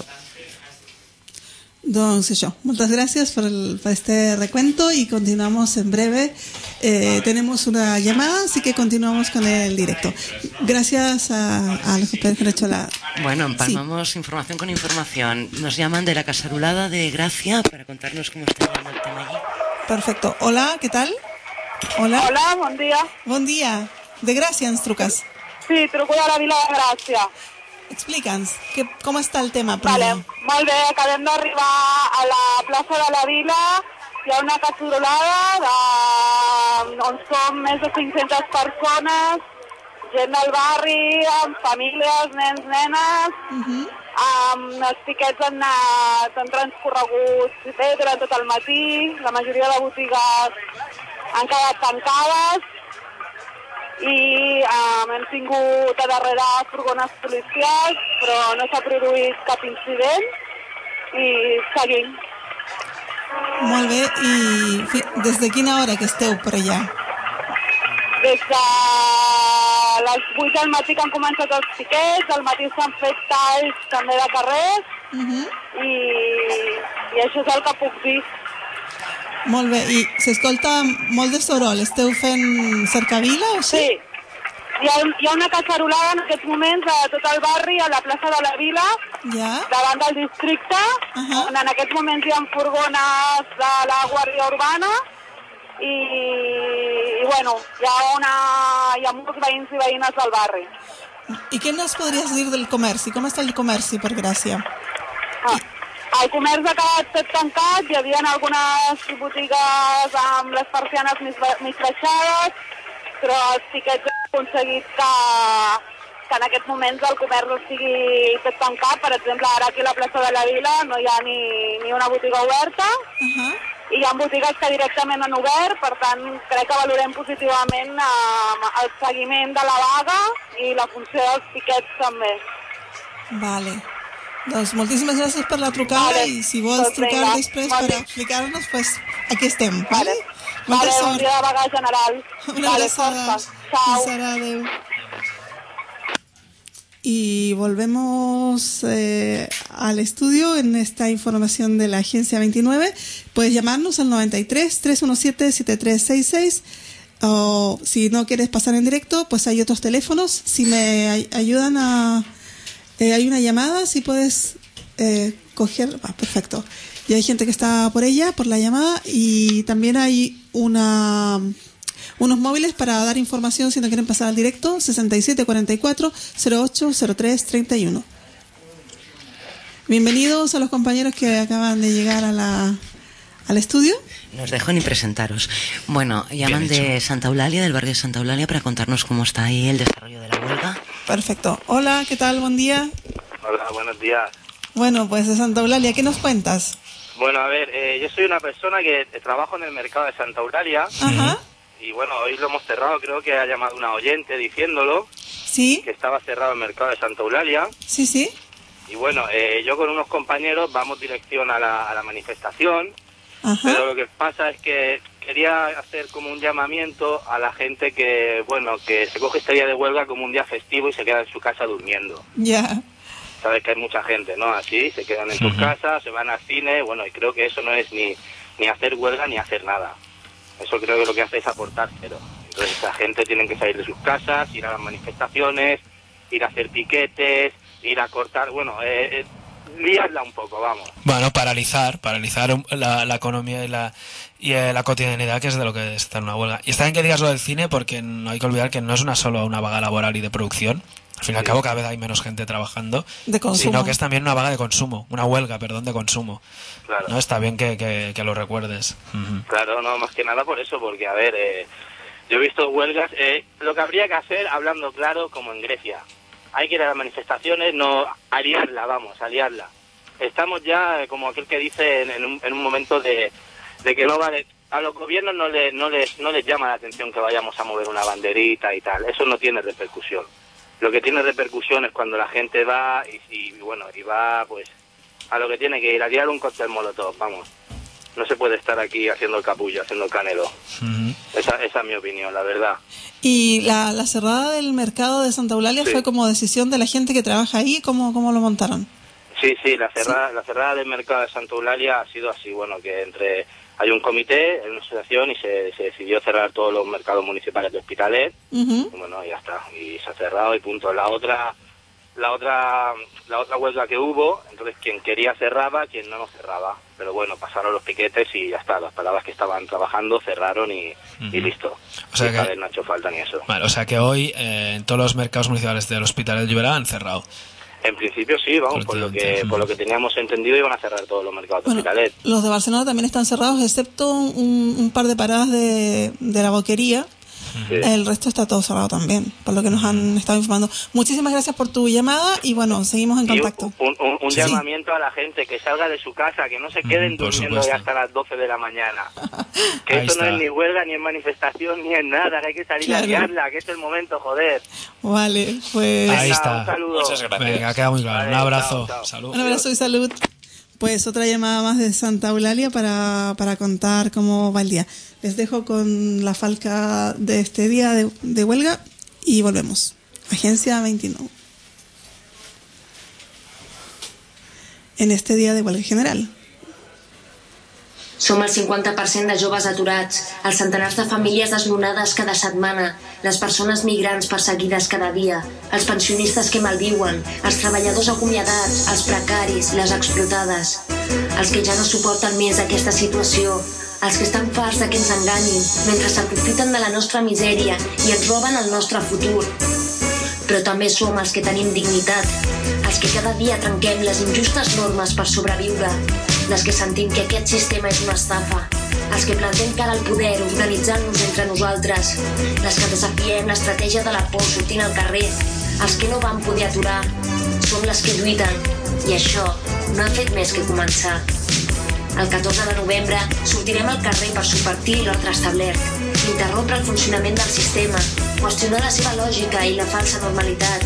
Doncs això, muchas gracias por, el, por este recuento y continuamos en breve. Eh, tenemos una llamada, así que continuamos con el directo. Gracias a, a los que han hecho la... Bueno, empalmamos sí. información con información. Nos llaman de la Cacerolada de Gracia para contarnos cómo está llevando el tema allí. Perfecto. Hola, ¿qué tal? Hola. Hola, bon dia. Bon dia. De Gràcia ens truques? Sí, truco de la Vila de Gràcia. Explica'ns, que, com està el tema? Vale, molt bé, acabem d'arribar a la plaça de la Vila, hi ha una cacerolada de, on som més de cinc-centes persones, gent del barri, amb famílies, nens, nenes, uh-huh. amb els piquets han, anat, han transcorregut bé durant tot el matí, la majoria de botigues han quedat tancades, i um, hem tingut a darrere furgones policials, però no s'ha produït cap incident i seguim. Molt bé, i des de quina hora que esteu per allà? Des de les vuit del matí que han començat els piquets, al matí s'han fet talls també de carrers, uh-huh. i, i això és el que puc dir. Molt bé, i s'escolta molt de soroll, esteu fent cercavila o sí? Sí, hi ha, hi ha una cacerolada en aquests moments a tot el barri, a la plaça de la Vila, ja? davant del districte, uh-huh. on en aquests moments hi ha furgones de la Guàrdia Urbana i, i bueno, hi ha, una, hi ha molts veïns i veïnes del barri. I què nos podries dir del comerç? Com està el comerç per Gràcia? Ah. El comerç ha quedat tot tancat, hi havia algunes botigues amb les persianes mig, mig baixades, però els piquets han aconseguit que, que en aquests moments el comerç estigui tot tancat. Per exemple, ara aquí a la plaça de la Vila no hi ha ni, ni una botiga oberta, uh-huh. i hi ha botigues que directament han obert, per tant crec que valorem positivament eh, el seguiment de la vaga i la funció dels piquets també. Vale. Doncs moltíssimes gràcies per la trucada vale. I si vols doncs trucar venga, després vale. Per explicar-nos, pues aquí estem. Vale? Vale, vale un dia de vaga general. Una vale, abraçada. Chao. Adeu. Y volvemos eh, al estudio en esta información de la Agencia veintinueve. Puedes llamarnos al noventa y tres, trescientos diecisiete, setenta y tres sesenta y seis. O si no quieres pasar en directo, pues hay otros teléfonos. Si me ay- ayudan a... Eh, hay una llamada, si puedes eh, coger... Ah, perfecto. Y hay gente que está por ella, por la llamada. Y también hay una... unos móviles para dar información si no quieren pasar al directo, sesenta y siete cuarenta y cuatro, cero ocho cero tres treinta y uno. Bienvenidos a los compañeros que acaban de llegar a la, al estudio. No os dejo ni presentaros. Bueno, llaman de Santa Eulalia, del barrio de Santa Eulalia, para contarnos cómo está ahí el desarrollo de la huelga. Perfecto. Hola, ¿qué tal? Buen día. Hola, buenos días. Bueno, pues de Santa Eulalia, ¿qué nos cuentas? Bueno, a ver, eh, yo soy una persona que trabajo en el mercado de Santa Eulalia. Ajá. Y bueno, hoy lo hemos cerrado, creo que ha llamado una oyente diciéndolo. Sí. Que estaba cerrado el mercado de Santa Eulalia. Sí, sí. Y bueno, eh, yo con unos compañeros vamos dirección a la, a la manifestación. Ajá. Pero lo que pasa es que quería hacer como un llamamiento a la gente que, bueno, que se coge este día de huelga como un día festivo y se queda en su casa durmiendo. Ya. Sabes que hay mucha gente, ¿no? Así, se quedan en sus casas, se van al cine, bueno, y creo que eso no es ni, ni hacer huelga ni hacer nada. Eso creo que lo que hace es aportar cero. Entonces la gente tiene que salir de sus casas, ir a las manifestaciones, ir a hacer piquetes, ir a cortar, bueno, eh, eh, liarla un poco, vamos. Bueno, paralizar, paralizar la, la economía y la y eh, la cotidianidad, que es de lo que está en una huelga. Y está bien que digas lo del cine, porque no hay que olvidar que no es una solo una vaga laboral y de producción. Al fin y al cabo, cada vez hay menos gente trabajando, de consumo, sino que es también una vaga de consumo, una huelga, perdón, de consumo. Claro. No está bien que, que, que lo recuerdes. Uh-huh. Claro, no, más que nada por eso, porque, a ver, eh, yo he visto huelgas, eh, lo que habría que hacer, hablando claro, como en Grecia. Hay que ir a las manifestaciones, no aliarla, vamos, aliarla. Estamos ya, eh, como aquel que dice, en, en, un, en un momento de, de que no vale... A los gobiernos no, le, no, les, no les llama la atención que vayamos a mover una banderita y tal, eso no tiene repercusión. Lo que tiene repercusión es cuando la gente va y, y bueno, y va pues a lo que tiene que ir, a tirar un cóctel molotov, vamos. No se puede estar aquí haciendo el capullo, haciendo el canelo. Uh-huh. Esa, esa es mi opinión, la verdad. ¿Y la, la cerrada del mercado de Santa Eulalia sí. fue como decisión de la gente que trabaja ahí? ¿Cómo, cómo lo montaron? Sí, sí, la cerrada, ¿Sí? la cerrada del mercado de Santa Eulalia ha sido así, bueno, que entre... Hay un comité, una asociación, y se, se decidió cerrar todos los mercados municipales de Hospitalet. Uh-huh. Y bueno, ya está. Y se ha cerrado y punto. La otra la otra la otra huelga que hubo, entonces quien quería cerraba, quien no, no cerraba. Pero bueno, pasaron los piquetes y ya está. Las palabras que estaban trabajando cerraron y, uh-huh. y listo. O sea y que, no ha hecho falta ni eso. Vale, o sea que hoy eh, en todos los mercados municipales del Hospitalet de Llobregat han cerrado. En principio sí, vamos, por lo que por lo que teníamos entendido iban a cerrar todos los mercados de Hospitalet. Los de Barcelona también están cerrados, excepto un, un par de paradas de, de la boquería. Sí. El resto está todo cerrado también, por lo que nos han estado informando. Muchísimas gracias por tu llamada y bueno, seguimos en contacto. Un, un, un sí. llamamiento a la gente que salga de su casa, que no se queden mm, durmiendo ya hasta las doce de la mañana. Que esto no es ni huelga, ni en manifestación, ni en nada, que hay que salir claro. a liarla, que este es el momento, joder. Vale, pues... Ahí está. Un saludo. Muchas gracias. Venga, queda muy claro. Vale, un abrazo. Chao, chao. Salud. Un abrazo y salud. Pues otra llamada más de Santa Eulalia para, para contar cómo va el día. Les dejo con la falca de este día de, de huelga y volvemos. Agencia veintinueve. En este día de huelga general. Som el cinquanta per cent de joves aturats, els centenars de famílies desnonades cada setmana, les persones migrants perseguides cada dia, els pensionistes que malviuen, els treballadors acomiadats, els precaris, les explotades, els que ja no suporten més aquesta situació, els que estan farts de que ens enganyin mentre s'aprofiten de la nostra misèria i ens roben el nostre futur. Però també som els que tenim dignitat, els que cada dia trenquem les injustes normes per sobreviure, les que sentim que aquest sistema és una estafa, els que plantem cara al poder organitzant-nos entre nosaltres, les que desafiem l'estratègia de la por sortint al carrer, els que no van poder aturar, som les que lluiten, i això no ha fet més que començar. El catorze de novembre sortirem al carrer per subvertir l'ordre establert, interrompre el funcionament del sistema, qüestionar la seva lògica i la falsa normalitat,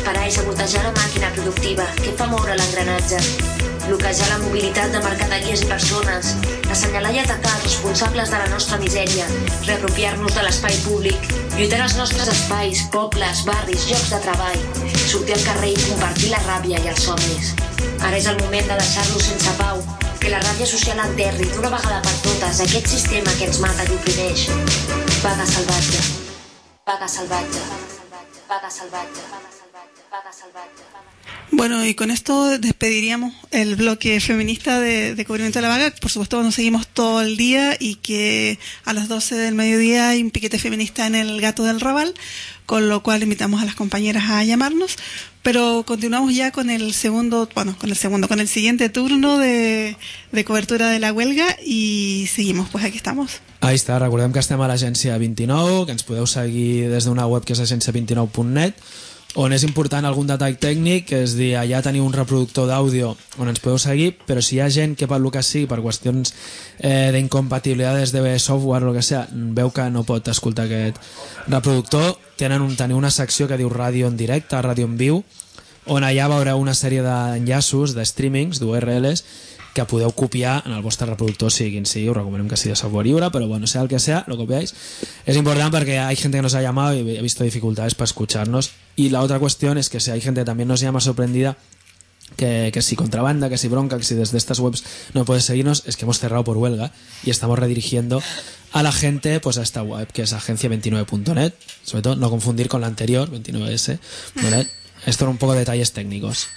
Pareix sabotejar la màquina productiva que fa moure l'engranatge, bloquejar la mobilitat de mercaderies i persones, assenyalar i atacar els responsables de la nostra misèria, reapropiar-nos de l'espai públic, lluitar als nostres espais, pobles, barris, llocs de treball, sortir al carrer i compartir la ràbia i els somnis. Ara és el moment de deixar-los sense pau, que la ràbia social enterri d'una vegada per totes aquest sistema que ens mata i oprimeix. Vaga salvatge, vaga salvatge, vaga salvatge, vaga salvatge. Bueno, y con esto despediríamos el bloque feminista de, de Cubrimiento de la Vaga. Por supuesto, nos seguimos todo el día y que a las doce del mediodía hay un piquete feminista en el Gato del Raval, con lo cual invitamos a las compañeras a llamarnos. Pero continuamos ya con el segundo, bueno, con el segundo, con el siguiente turno de, de cobertura de la huelga y seguimos, pues aquí estamos. Ahí està, recordem que estem a l'agència vint-i-nou, que ens podeu seguir des d'una web que és agència vint i nou punt net, on és important algun detall tècnic, és dir, allà teniu un reproductor d'àudio on ens podeu seguir, però si hi ha gent que per lo que sigui, per qüestions eh, d'incompatibilitats de software o el que sea, veu que no pot escoltar aquest reproductor, tenen un, teniu una secció que diu ràdio en directe, ràdio en viu, on allà veureu una sèrie d'enllaços, de streamings, d'U R Ls, que podeu copiar en el vostre reproductor, sigui quin sigui, us recomanem que sigui de software lliure, pero bueno, sea el que sea, lo copiáis. Es importante porque hay gente que nos ha llamado y he visto dificultades para escucharnos. Y la otra cuestión es que si hay gente que también nos llama sorprendida, que, que si contrabanda, que si bronca, que si desde estas webs no puedes seguirnos, es que hemos cerrado por huelga y estamos redirigiendo a la gente pues a esta web, que es agencia veintinueve punto net, sobre todo no confundir con la anterior, veintinueve ese punto net. Esto un poco de detalles técnicos.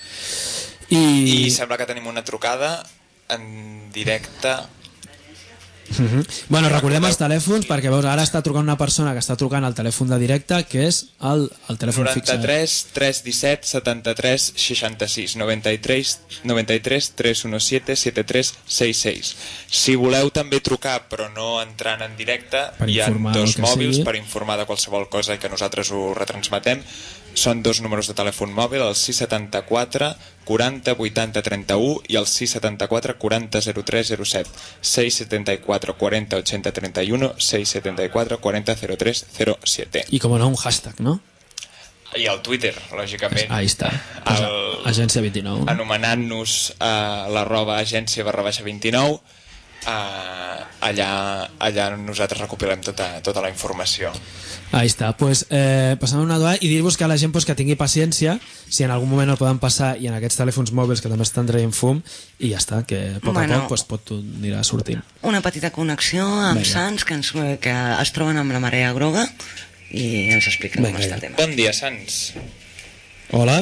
I... I sembla que tenim una trucada en directe. Uh-huh. Bueno, recordem els telèfons perquè veus, ara està trucant una persona que està trucant al telèfon de directe, que és el, el telèfon fixe. noranta-tres tres disset setanta-tres seixanta-sis noranta-tres noranta-tres tres disset setanta-tres seixanta i sis. Si voleu també trucar però no entrant en directe, hi ha dos mòbils per informar de qualsevol cosa i que nosaltres ho retransmetem. Són dos números de telèfon mòbil, el sis setanta-quatre quaranta vuitanta trenta-u i el sis setanta-quatre quaranta zero tres zero set, sis setanta-quatre quaranta ochenta trenta i u, sis setanta-quatre quaranta zero tres zero set. I com no, un hashtag, no? I el Twitter, lògicament. Ahí està, pues el... agència vint-i-nou. Anomenant-nos a l'arroba agència barra baixa vint-i-nou, Uh, allà, allà nosaltres recopilem tota, tota la informació. Ahí està, pues eh, passant una duada i dir-vos que a la gent pues, que tingui paciència, si en algun moment el poden passar i en aquests telèfons mòbils que també estan traient fum, i ja està, que a poc bueno, a poc pues, pot anirà sortint. Una petita connexió amb Venga. Sants, que, ens, que es troben amb la marea groga i ens expliquen com està el tema. Bon dia, Sants. Hola.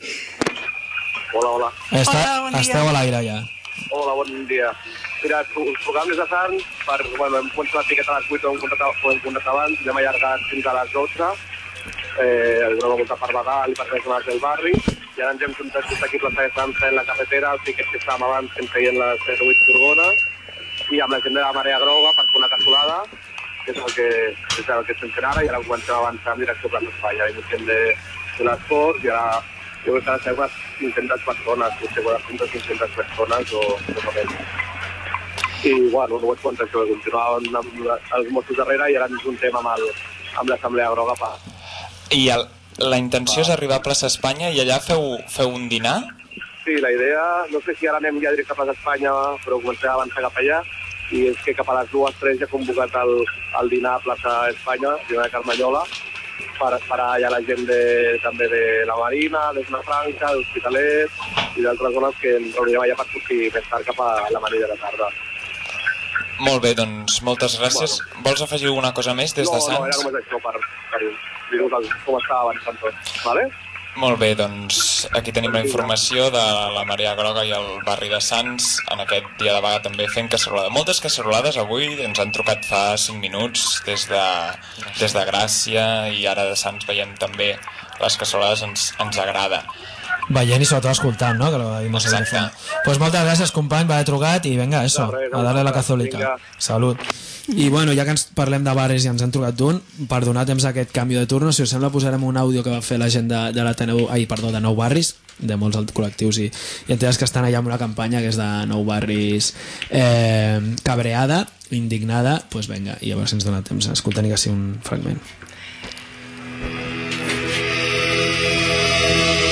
Hola, hola. Està, hola, bon esteu a l'aire ja. Hola, bon dia. Mira, us trucàvem des de Sants, per, bueno, hem començat la piqueta a les vuit, ho hem contactat abans, i hem allargat fins a les dotze, eh, hem voltat per Badal i per les zones del barri, i ara ens hem sentat aquí a plaça de Sants fent la cafetera, el piquet que estàvem abans que ens feien les zero vuit furgones, i amb la gent de la marea groga per fer una casolada, que és el que, és el que estem fent ara, i ara comencem a avançar en direcció a Plaça Espanya, i gent de, de l'esport, i ara jo crec que ha de ser unes cinc-centes persones, potser quatre-centes cinc-centes persones o no menys. I, bueno, no ho vaig contar això, continuaven amb els Mossos darrere i ara ens juntem amb, el, amb l'Assemblea Groga. Pa. I el, la intenció pa. és arribar a Plaça Espanya i allà feu, feu un dinar? Sí, la idea, no sé si ara anem ja directe a Plaça Espanya, però comencem a avançar cap allà, i és que cap a les dues tres ja he convocat el, el dinar a Plaça Espanya, dinar de Carmanyola, per esperar allà la gent de, també de la Marina, de Zona Franca, de l'Hospitalet i d'altres zones que ens reunirem allà per sortir més tard cap a la Manilla de tarda. Molt bé, doncs moltes gràcies. Bueno. Vols afegir alguna cosa més des de Sants? No, no, era només això per, per dir-vos com està avançant tot, vale? Molt bé, doncs aquí tenim la informació de la Marea Groga i el barri de Sants en aquest dia de vaga també fent cacerolada. Moltes cacerolades avui, ens han trucat fa cinc minuts des de, des de Gràcia i ara de Sants veiem també les cacerolades, ens, ens agrada. Veient i sobretot escoltant, ¿no? Que lo dimos en el teléfono. Pues moltes gràcies, company, va de trucat i venga, eso, a darle la cazolica. Salut. I bueno, ja que ens parlem de bares i ens han trucat d'un, per donar temps a aquest canvi de turno, si us sembla posarem un àudio que va fer la gent de, de l'Ateneu, ai, perdó, de Nou Barris, de molts col·lectius i, i entitats que estan allà amb una campanya que és de Nou Barris eh, cabreada, indignada, pues venga, i a veure si ens dona temps a escoltar ni que sigui un fragment.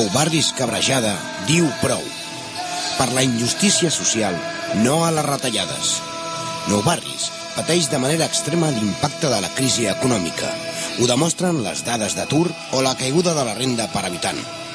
Nou Barris Cabrejada diu prou. Per la injustícia social, no a les retallades. Nou Barris pateix de manera extrema l'impacte de la crisi econòmica. Ho demostren les dades d'atur o la caiguda de la renda per habitant.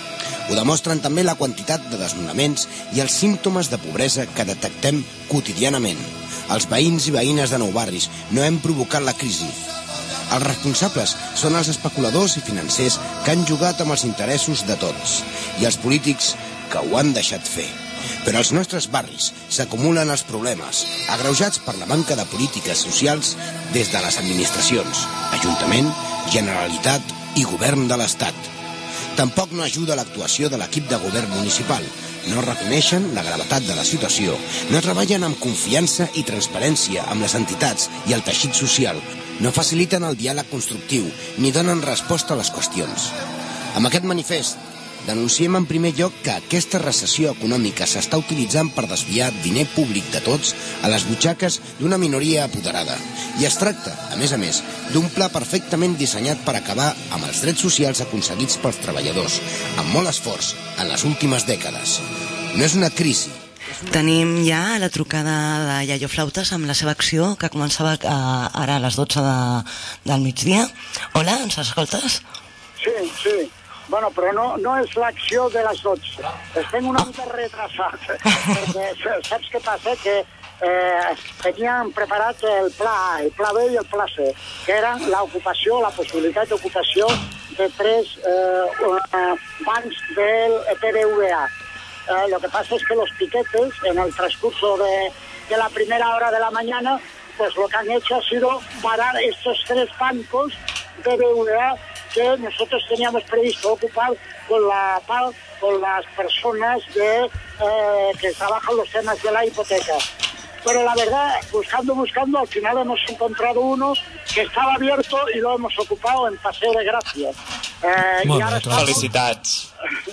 Ho demostren també la quantitat de desnonaments i els símptomes de pobresa que detectem quotidianament. Els veïns i veïnes de Nou Barris no hem provocat la crisi. Els responsables són els especuladors i financers que han jugat amb els interessos de tots i els polítics que ho han deixat fer. Però als nostres barris s'acumulen els problemes, agreujats per la manca de polítiques socials des de les administracions, Ajuntament, Generalitat i Govern de l'Estat. Tampoc no ajuda l'actuació de l'equip de govern municipal. No reconeixen la gravetat de la situació, no treballen amb confiança i transparència amb les entitats i el teixit social, no faciliten el diàleg constructiu ni donen resposta a les qüestions. Amb aquest manifest denunciem en primer lloc que aquesta recessió econòmica s'està utilitzant per desviar diner públic de tots a les butxaques d'una minoria apoderada. I es tracta, a més a més, d'un pla perfectament dissenyat per acabar amb els drets socials aconseguits pels treballadors, amb molt esforç en les últimes dècades. No és una crisi. Tenim ja la trucada de Yayo Flautes amb la seva acció que començava ara a les dotze de, del migdia. Hola, ens escoltes? Sí, sí. Bueno, però no, no és l'acció de les dotze. Estem una mica retrasats. Perquè saps què passa? Que eh, teníem preparat el pla A, el pla B i el pla C, que eren l'ocupació, la possibilitat d'ocupació de tres eh, bancs del P B V A. Eh, lo que pasa es que los piquetes, en el transcurso de, de la primera hora de la mañana, pues lo que han hecho ha sido parar estos tres bancos de B B V A que nosotros teníamos previsto ocupar con la con las personas de, eh, que trabajan los temas de la hipoteca. Pero la verdad, buscando, buscando, al final hemos encontrado uno que estaba abierto y lo hemos ocupado en Paseo de Gracia. Eh, y ahora estamos, Felicitats.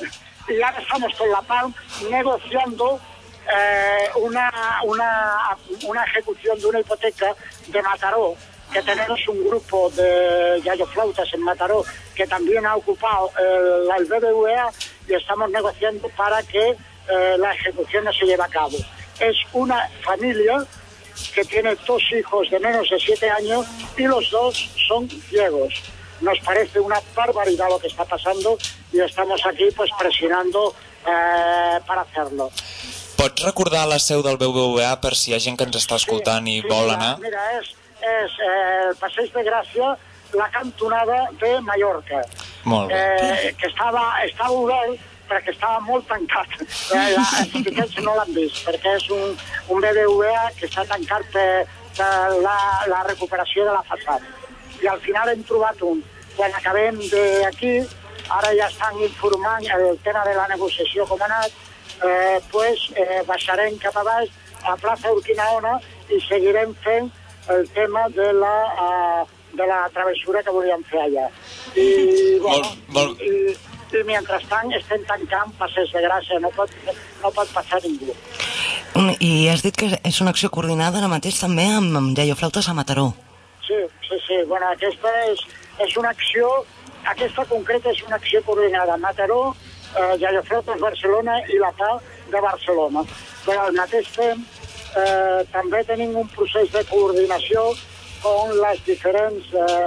Y ahora estamos con la P A M negociando eh, una, una, una ejecución de una hipoteca de Mataró, que tenemos un grupo de Yayo Flautas en Mataró que también ha ocupado el, el B B V A y estamos negociando para que eh, la ejecución no se lleve a cabo. Es una familia que tiene dos hijos de menos de siete años y los dos son ciegos. Nos parece una barbaridad lo que está pasando y estamos aquí pues presionando eh, para hacerlo. Pots recordar la seu del B B V A per si hi ha gent que ens està escoltant i sí, vol mira, anar? Mira, és, és eh, el Passeig de Gràcia, la cantonada de Mallorca. Molt bé. Eh, que estava, estava obert perquè estava molt tancat. Eh, la, els piquets no l'han vist, perquè és un, un B B V A que està tancat per, per la, la recuperació de la façana. I al final hem trobat un. Quan acabem d'aquí, ara ja estan informant el tema de la negociació com ha anat, eh, pues, eh, baixarem cap a baix a plaça Urquinaona i seguirem fent el tema de la, uh, de la travessura que volíem fer allà. I, bueno, molt, molt... i, i mentrestant estem tancant Passeig de Gràcia, no pot, no pot passar ningú. I has dit que és una acció coordinada ara mateix també amb, amb Yayo Flautes a Mataró. Sí, sí, sí. Bueno, aquesta és, és una acció, aquesta concreta és una acció coordinada. Mataró, eh, Yayo Flautes Barcelona i la P A de Barcelona. Però al mateix temps eh, també tenim un procés de coordinació amb les diferents eh,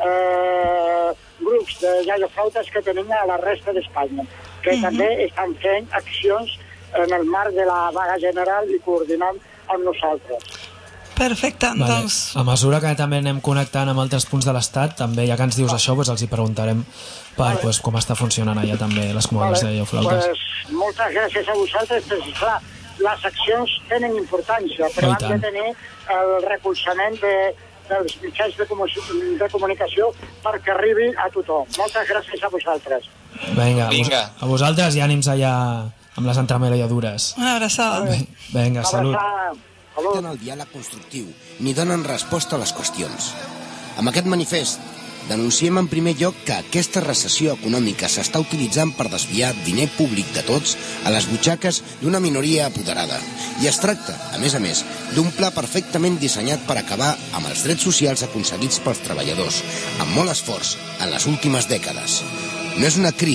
eh, grups de Yayo Flautes que tenim a la resta d'Espanya, que uh-huh. també estan fent accions en el marc de la vaga general i coordinant amb nosaltres. Perfecte, vale. doncs... A mesura que també anem connectant amb altres punts de l'Estat, també, ja que ens dius això, doncs els hi preguntarem per vale. pues, com està funcionant allà també les comandes vale. de Yayo Flautes. Pues, moltes gràcies a vosaltres, però clar, les accions tenen importància, però oh, han de tenir el recolzament de, dels mitjans de, comu de comunicació perquè arribi a tothom. Moltes gràcies a vosaltres. Vinga, Vinga. A, vos, a vosaltres i ànims allà amb les entremaliadures. Una abraçada. Vinga, salut. No tenen el diàleg constructiu ni donen resposta a les qüestions. Amb aquest manifest denunciem en primer lloc que aquesta recessió econòmica s'està utilitzant per desviar diner públic de tots a les butxaques d'una minoria apoderada. I es tracta, a més a més, d'un pla perfectament dissenyat per acabar amb els drets socials aconseguits pels treballadors, amb molt esforç en les últimes dècades. No és una crisi.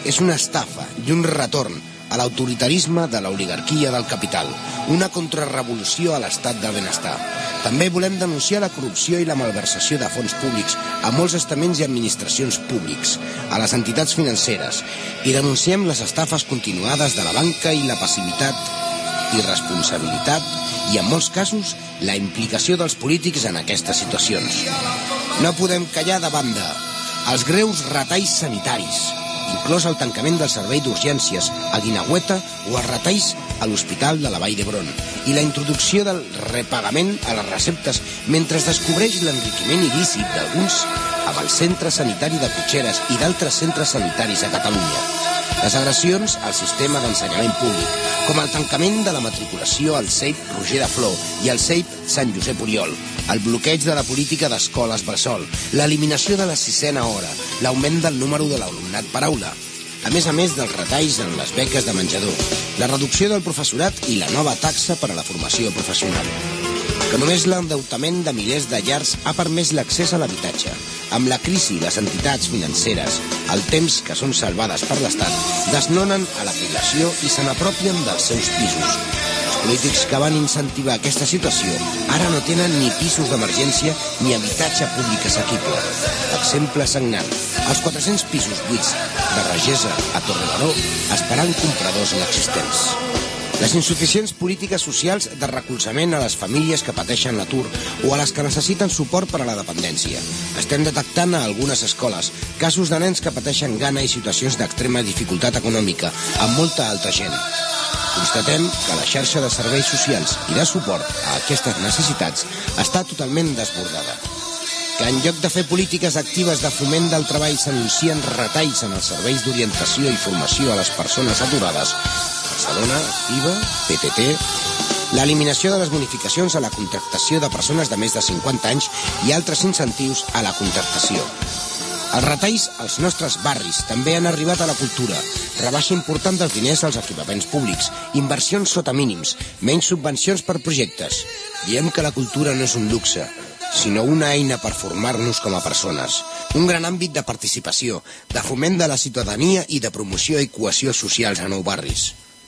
és una estafa i un retorn a l'autoritarisme de l'oligarquia del capital, una contrarrevolució a l'estat del benestar. També volem denunciar la corrupció i la malversació de fons públics a molts estaments i administracions públics, a les entitats financeres, i denunciem les estafes continuades de la banca i la passivitat, irresponsabilitat i, en molts casos, la implicació dels polítics en aquestes situacions. No podem callar davant de els greus retalls sanitaris, inclòs el tancament del servei d'urgències a Guinagüeta o els retalls a l'Hospital de la Vall d'Hebron, i la introducció del repagament a les receptes mentre es descobreix l'enriquiment il·lícit d'alguns amb el centre sanitari de Cotxeres i d'altres centres sanitaris a Catalunya. Les agressions al sistema d'ensenyament públic, com el tancament de la matriculació al C E I P Roger de Flor i al C E I P Sant Josep Oriol, el bloqueig de la política d'escoles bressol, l'eliminació de la sisena hora, l'augment del número de l'alumnat per aula, a més a més dels retalls en les beques de menjador, la reducció del professorat i la nova taxa per a la formació professional. Que només l'endeutament de milers de llars ha permès l'accés a l'habitatge. Amb la crisi, les entitats financeres, al temps que són salvades per l'Estat, desnonen a la població i se n'apropien dels seus pisos. Els polítics que van incentivar aquesta situació ara no tenen ni pisos d'emergència ni habitatge públic assequible. Exemple sagnant, els quatre-cents pisos buits de Regesa a Torrebaró esperant compradors inexistents. Les insuficients polítiques socials de recolzament a les famílies que pateixen l'atur o a les que necessiten suport per a la dependència. Estem detectant a algunes escoles casos de nens que pateixen gana i situacions d'extrema dificultat econòmica, amb molta altra gent. Constatem que la xarxa de serveis socials i de suport a aquestes necessitats està totalment desbordada. Que en lloc de fer polítiques actives de foment del treball s'anuncien retalls en els serveis d'orientació i formació a les persones aturades, Barcelona, Activa, P T T, l'eliminació de les bonificacions a la contractació de persones de més de cinquanta anys i altres incentius a la contractació. Els retalls als nostres barris també han arribat a la cultura, rebaixa important dels diners als equipaments públics, inversions sota mínims, menys subvencions per projectes. Diem que la cultura no és un luxe, sinó una eina per formar-nos com a persones. Un gran àmbit de participació, de foment de la ciutadania i de promoció i cohesió socials a nou barris.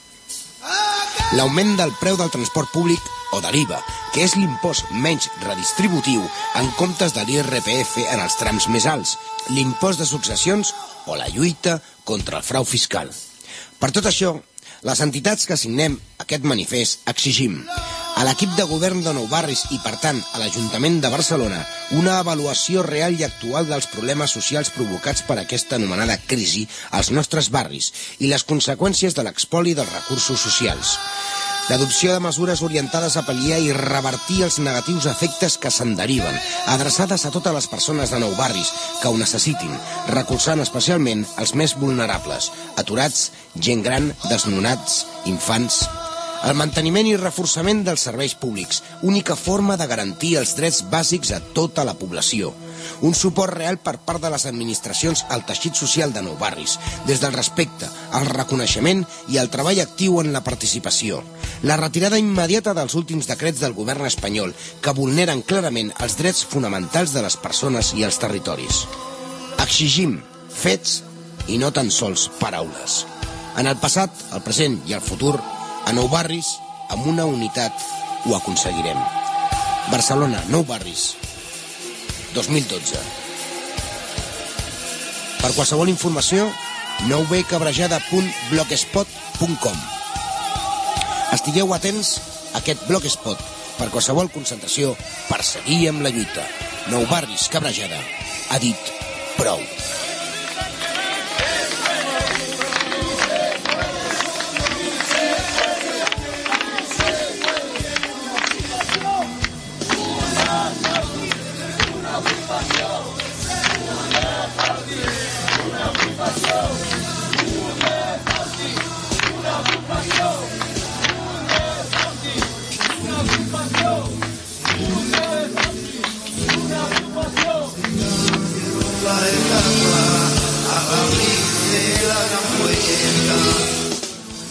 L'augment del preu del transport públic o de l'I V A, que és l'impost menys redistributiu en comptes de l'I R P F en els trams més alts, l'impost de successions o la lluita contra el frau fiscal. Per tot això, les entitats que signem aquest manifest exigim a l'equip de govern de Nou Barris i, per tant, a l'Ajuntament de Barcelona una avaluació real i actual dels problemes socials provocats per aquesta anomenada crisi als nostres barris i les conseqüències de l'expoli dels recursos socials. L'adopció de mesures orientades a pal·liar i revertir els negatius efectes que se'n deriven, adreçades a totes les persones de Nou Barris que ho necessitin, recolzant especialment els més vulnerables, aturats, gent gran, desnonats, infants. El manteniment i reforçament dels serveis públics, única forma de garantir els drets bàsics a tota la població. Un suport real per part de les administracions al teixit social de Nou Barris, des del respecte, el reconeixement i el treball actiu en la participació. La retirada immediata dels últims decrets del govern espanyol que vulneren clarament els drets fonamentals de les persones i els territoris. Exigim fets i no tan sols paraules. En el passat, el present i el futur, a Nou Barris, amb una unitat, ho aconseguirem. Barcelona, Nou Barris, dos mil dotze. Per qualsevol informació, nou b cabrejada punt blogspot punt com. Estigueu atents a aquest blogspot per qualsevol concentració per seguir amb la lluita. Nou Barris Cabrejada ha dit prou.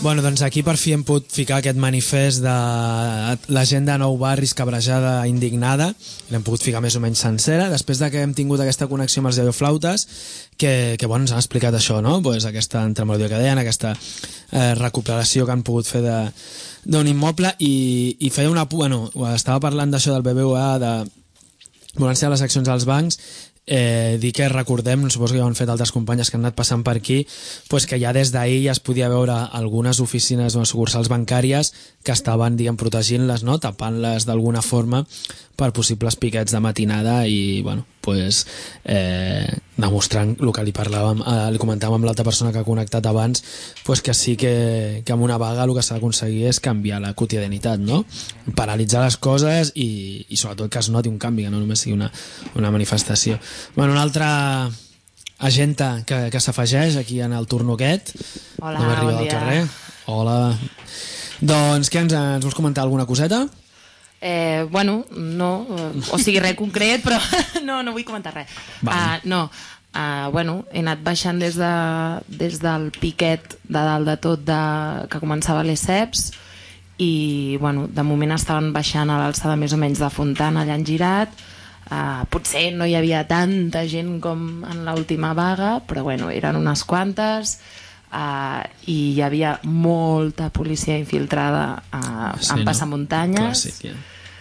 Bueno, doncs aquí per fi hem pogut ficar aquest manifest de la gent de Nou Barris cabrejada, indignada, l'hem pogut ficar més o menys sencera, després de que hem tingut aquesta connexió amb els Iaioflautes, que, que bueno, ens han explicat això, no? Pues aquesta entremelodia que deien, aquesta eh, recuperació que han pogut fer de d'un immoble, i, i feia una... Bueno, estava parlant d'això del B B V A, de volència de les accions als bancs. Eh, dir que recordem, suposo que ja ho han fet altres companyes que han anat passant per aquí, pues que ja des d'ahir ja es podia veure algunes oficines o sucursals bancàries que estaven, diguem, protegint-les, no? Tapant-les d'alguna forma per possibles piquets de matinada, i bueno, pues eh, demostrant el que li parlàvem, eh, li comentàvem amb l'altra persona que ha connectat abans, pues que sí que, que amb una vaga el que s'ha d'aconseguir és canviar la quotidianitat, no? Paralitzar les coses i, i sobretot que es noti un canvi, que no només sigui una, una manifestació. Bueno, una altra agenta que, que s'afegeix aquí en el turno aquest. Hola, no bon del dia. Carrer. Hola. Doncs què, ens, ens vols comentar alguna coseta? Eh, bueno, no, o sigui, res concret, però no, no vull comentar res. Uh, no, uh, bueno, he anat baixant des, de, des del piquet de dalt de tot de, que començava a l'Esseps, i bueno, de moment estaven baixant a l'alçada més o menys de Fontana, allà en Girat. Uh, potser no hi havia tanta gent com en l'última vaga, però bueno, eren unes quantes. Uh, i hi havia molta policia infiltrada uh, Sí, en no? passamuntanyes. Clàssic, ja.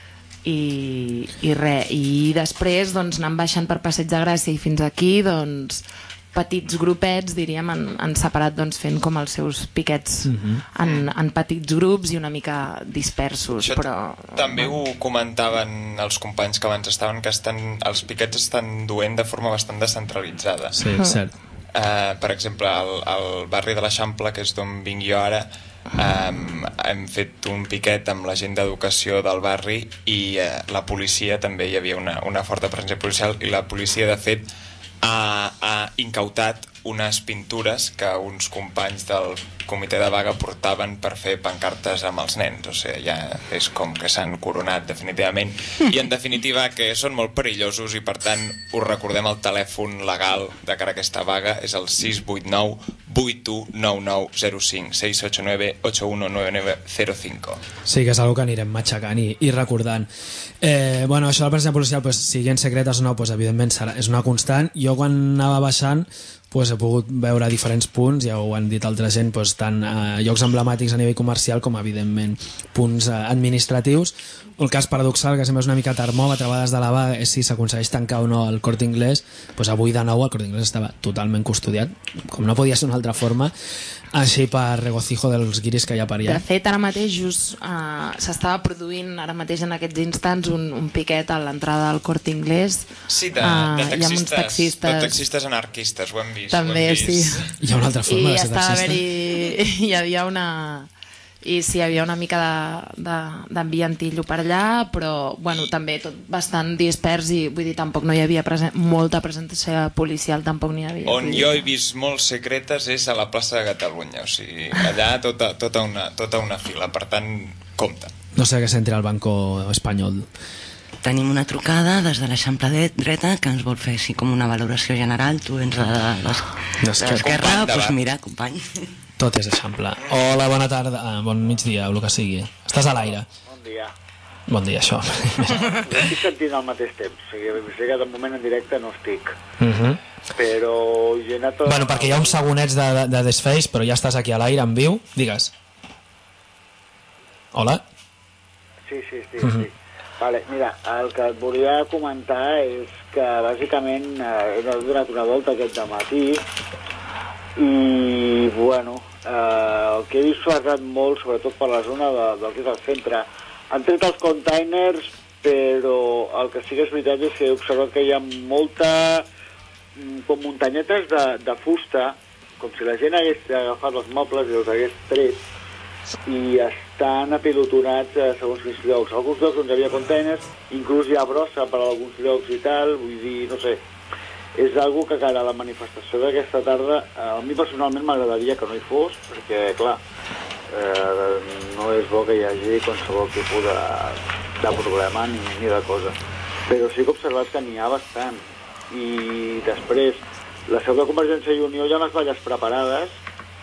i, i res, i després doncs, anant baixant per Passeig de Gràcia i fins aquí, doncs petits grupets, diríem, han, han separat, doncs, fent com els seus piquets Mhm. en, en petits grups i una mica dispersos. Això però també ho comentaven els companys que abans estaven, que estan, els piquets estan duent de forma bastant descentralitzada. Sí, cert. Uh, per exemple, al, al barri de l'Eixample, que és d'on vinc jo ara, um, hem fet un piquet amb la gent d'educació del barri, i uh, la policia també, hi havia una, una forta presència policial, i la policia, de fet, ha, ha incautat unes pintures que uns companys del comitè de vaga portaven per fer pancartes amb els nens. O sigui, ja és com que s'han coronat definitivament, i en definitiva que són molt perillosos, i per tant us recordem el telèfon legal de cara a aquesta vaga, és el sis vuit nou vuit u nou nou zero cinc, seis ocho nueve ocho uno nueve nueve cero cinco. Sí, que és una que anirem matxacant i, i recordant. Eh, bueno, això de la presència policial, pues, siguin secretes o no, pues, evidentment serà, és una constant. Jo quan anava baixant, pues, he pogut veure diferents punts, ja ho han dit altra gent, pues, tant eh, llocs emblemàtics a nivell comercial com evidentment punts eh, administratius. El cas paradoxal, que sempre és una mica termòmetre a vegades de la vaga, és si s'aconsegueix tancar o no el Corte Inglés. Pues avui de nou el Corte Inglés estava totalment custodiat, com no podia ser d'una altra forma, així per regocijo dels guiris que hi ha per allà. de fet, ara mateix just uh, s'estava produint ara mateix en aquests instants un, un piquet a l'entrada del Corte Inglés. Sí, de, uh, de, hi ha uns taxistes, taxistes, de taxistes anarquistes, ho hem vist. també, ho hem vist. sí. Hi ha una altra forma I de ser estava taxista. haver-hi, hi havia una... I sí, hi havia una mica de- de- d'ambientillo per allà, però bueno, també tot bastant dispers, i vull dir, tampoc no hi havia presen molta presència policial, tampoc n'hi havia. On vull dir. jo he vist molt secretes és a la plaça de Catalunya, o sigui, allà tota, tota, una, tota una fila, per tant, compte. No sé què s'entra al Banco Espanyol. Tenim una trucada des de l'Eixample de dreta que ens vol fer així com una valoració general. Tu ets de l'es- de l'esquerra, doncs mira, company. Tot és Eixample. Hola, bona tarda, ah, bon migdia, o el que sigui. Estàs a l'aire. Bon dia. Bon dia, això. Jo estic sentint al mateix temps. O sigui, sé que de moment en directe no estic. Uh -huh. Però jo he anat... A... Bueno, perquè hi ha uns segonets de, de, de desface, però ja estàs aquí a l'aire, en viu. Digues. Hola? Sí, sí, sí. Uh -huh. sí. Vale, mira, el que et volia comentar és que bàsicament eh, he donat una volta aquest dematí i, bueno, eh, el que he disfrutat molt, sobretot per la zona de, del que és el centre, han tret els containers, però el que sí que és veritat és que he observat que hi ha molta, mm, com muntanyetes de, de fusta, com si la gent hagués agafat els mobles i els hagués tret, i estan apilotonats a segons quins llocs. Alguns llocs on hi havia containers, inclús hi ha brossa per a alguns llocs i tal, vull dir, no sé, és algo que cara a la manifestació d'aquesta tarda, a mi personalment m'agradaria que no hi fos, perquè, clar, eh, no és bo que hi hagi qualsevol tipus de, de problema ni, ni de cosa. Però sí que he observat que n'hi ha bastant. I després, la seu de Convergència i Unió hi ha unes valles preparades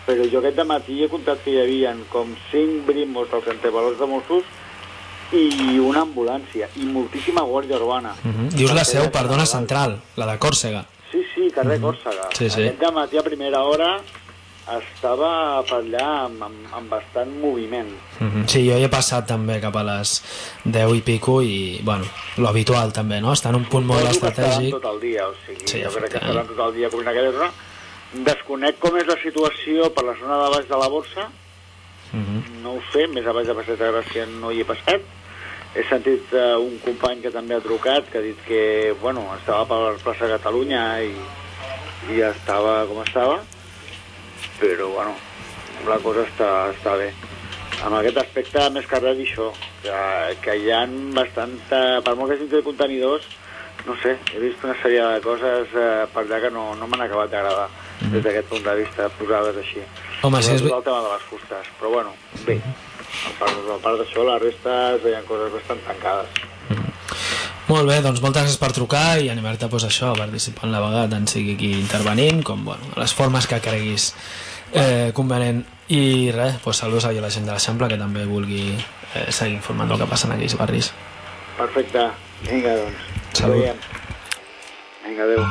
però jo aquest dematí he comptat que hi havia com cinc brimos dels antivalors de Mossos i una ambulància, i moltíssima guàrdia urbana. Uh -huh. Dius la seu, perdona, central, la de Còrsega. Sí, sí, carrer uh -huh. Còrsega. Sí, sí. Aquest dematí a primera hora estava per allà amb, amb, amb bastant moviment. Uh -huh. Sí, jo hi he passat també cap a les deu i pico i, bueno, lo habitual també, no? Està en un punt molt estratègic. Tot el dia, o sigui, sí, jo crec que estaran tot el dia cobrint aquella zona. Desconec com és la situació per la zona de baix de la Borsa, uh -huh. no ho sé, més a baix de Passeig de Gràcia no hi he passat. He sentit uh, un company que també ha trucat, que ha dit que, bueno, estava per la plaça de Catalunya i, i ja estava com estava, però, bueno, la cosa està, està bé. En aquest aspecte, més que res, això, que, que hi ha bastanta... Per molt que hagi de contenidors, no sé, he vist una sèrie de coses eh, per allà que no, no m'han acabat d'agradar, mm. des d'aquest punt de vista, posades així. Home, si és... el tema de les fustes, però, bueno, bé. A part, a part d'això, la resta es veien coses bastant tancades. Mm. Molt bé, doncs moltes gràcies per trucar i animar-te pues, això, a participar en la vaga, tant sigui aquí intervenint com bueno, les formes que creguis eh, convenient. I res, pues, saludos a la gent de l'Eixample que també vulgui eh, seguir informant del que passa en aquells barris. Perfecte, vinga doncs. Salut. Vinga, adeu.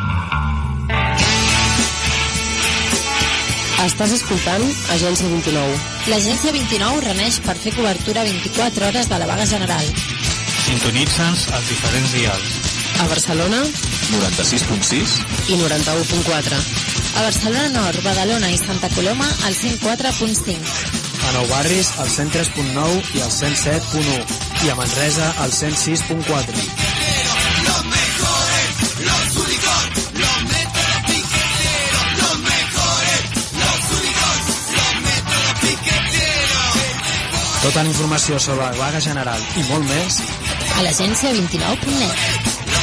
Estàs escoltant Agència vint-i-nou. L'Agència vint-i-nou reneix per fer cobertura vint-i-quatre hores de la vaga general. Sintonitza'ns als diferents dials. A Barcelona, noranta-sis punt sis i noranta-u punt quatre. A Barcelona Nord, Badalona i Santa Coloma, al cent quatre punt cinc. A Nou Barris, al cent tres punt nou i al cent set punt u. I a Manresa, al cent sis punt quatre. Los mejores, los únicos, los métodos piqueteros, los mejores, los únicos, los métodos piqueteros. Tota la informació sobre la vaga general i molt més a l'agència vint-i-nou punt net.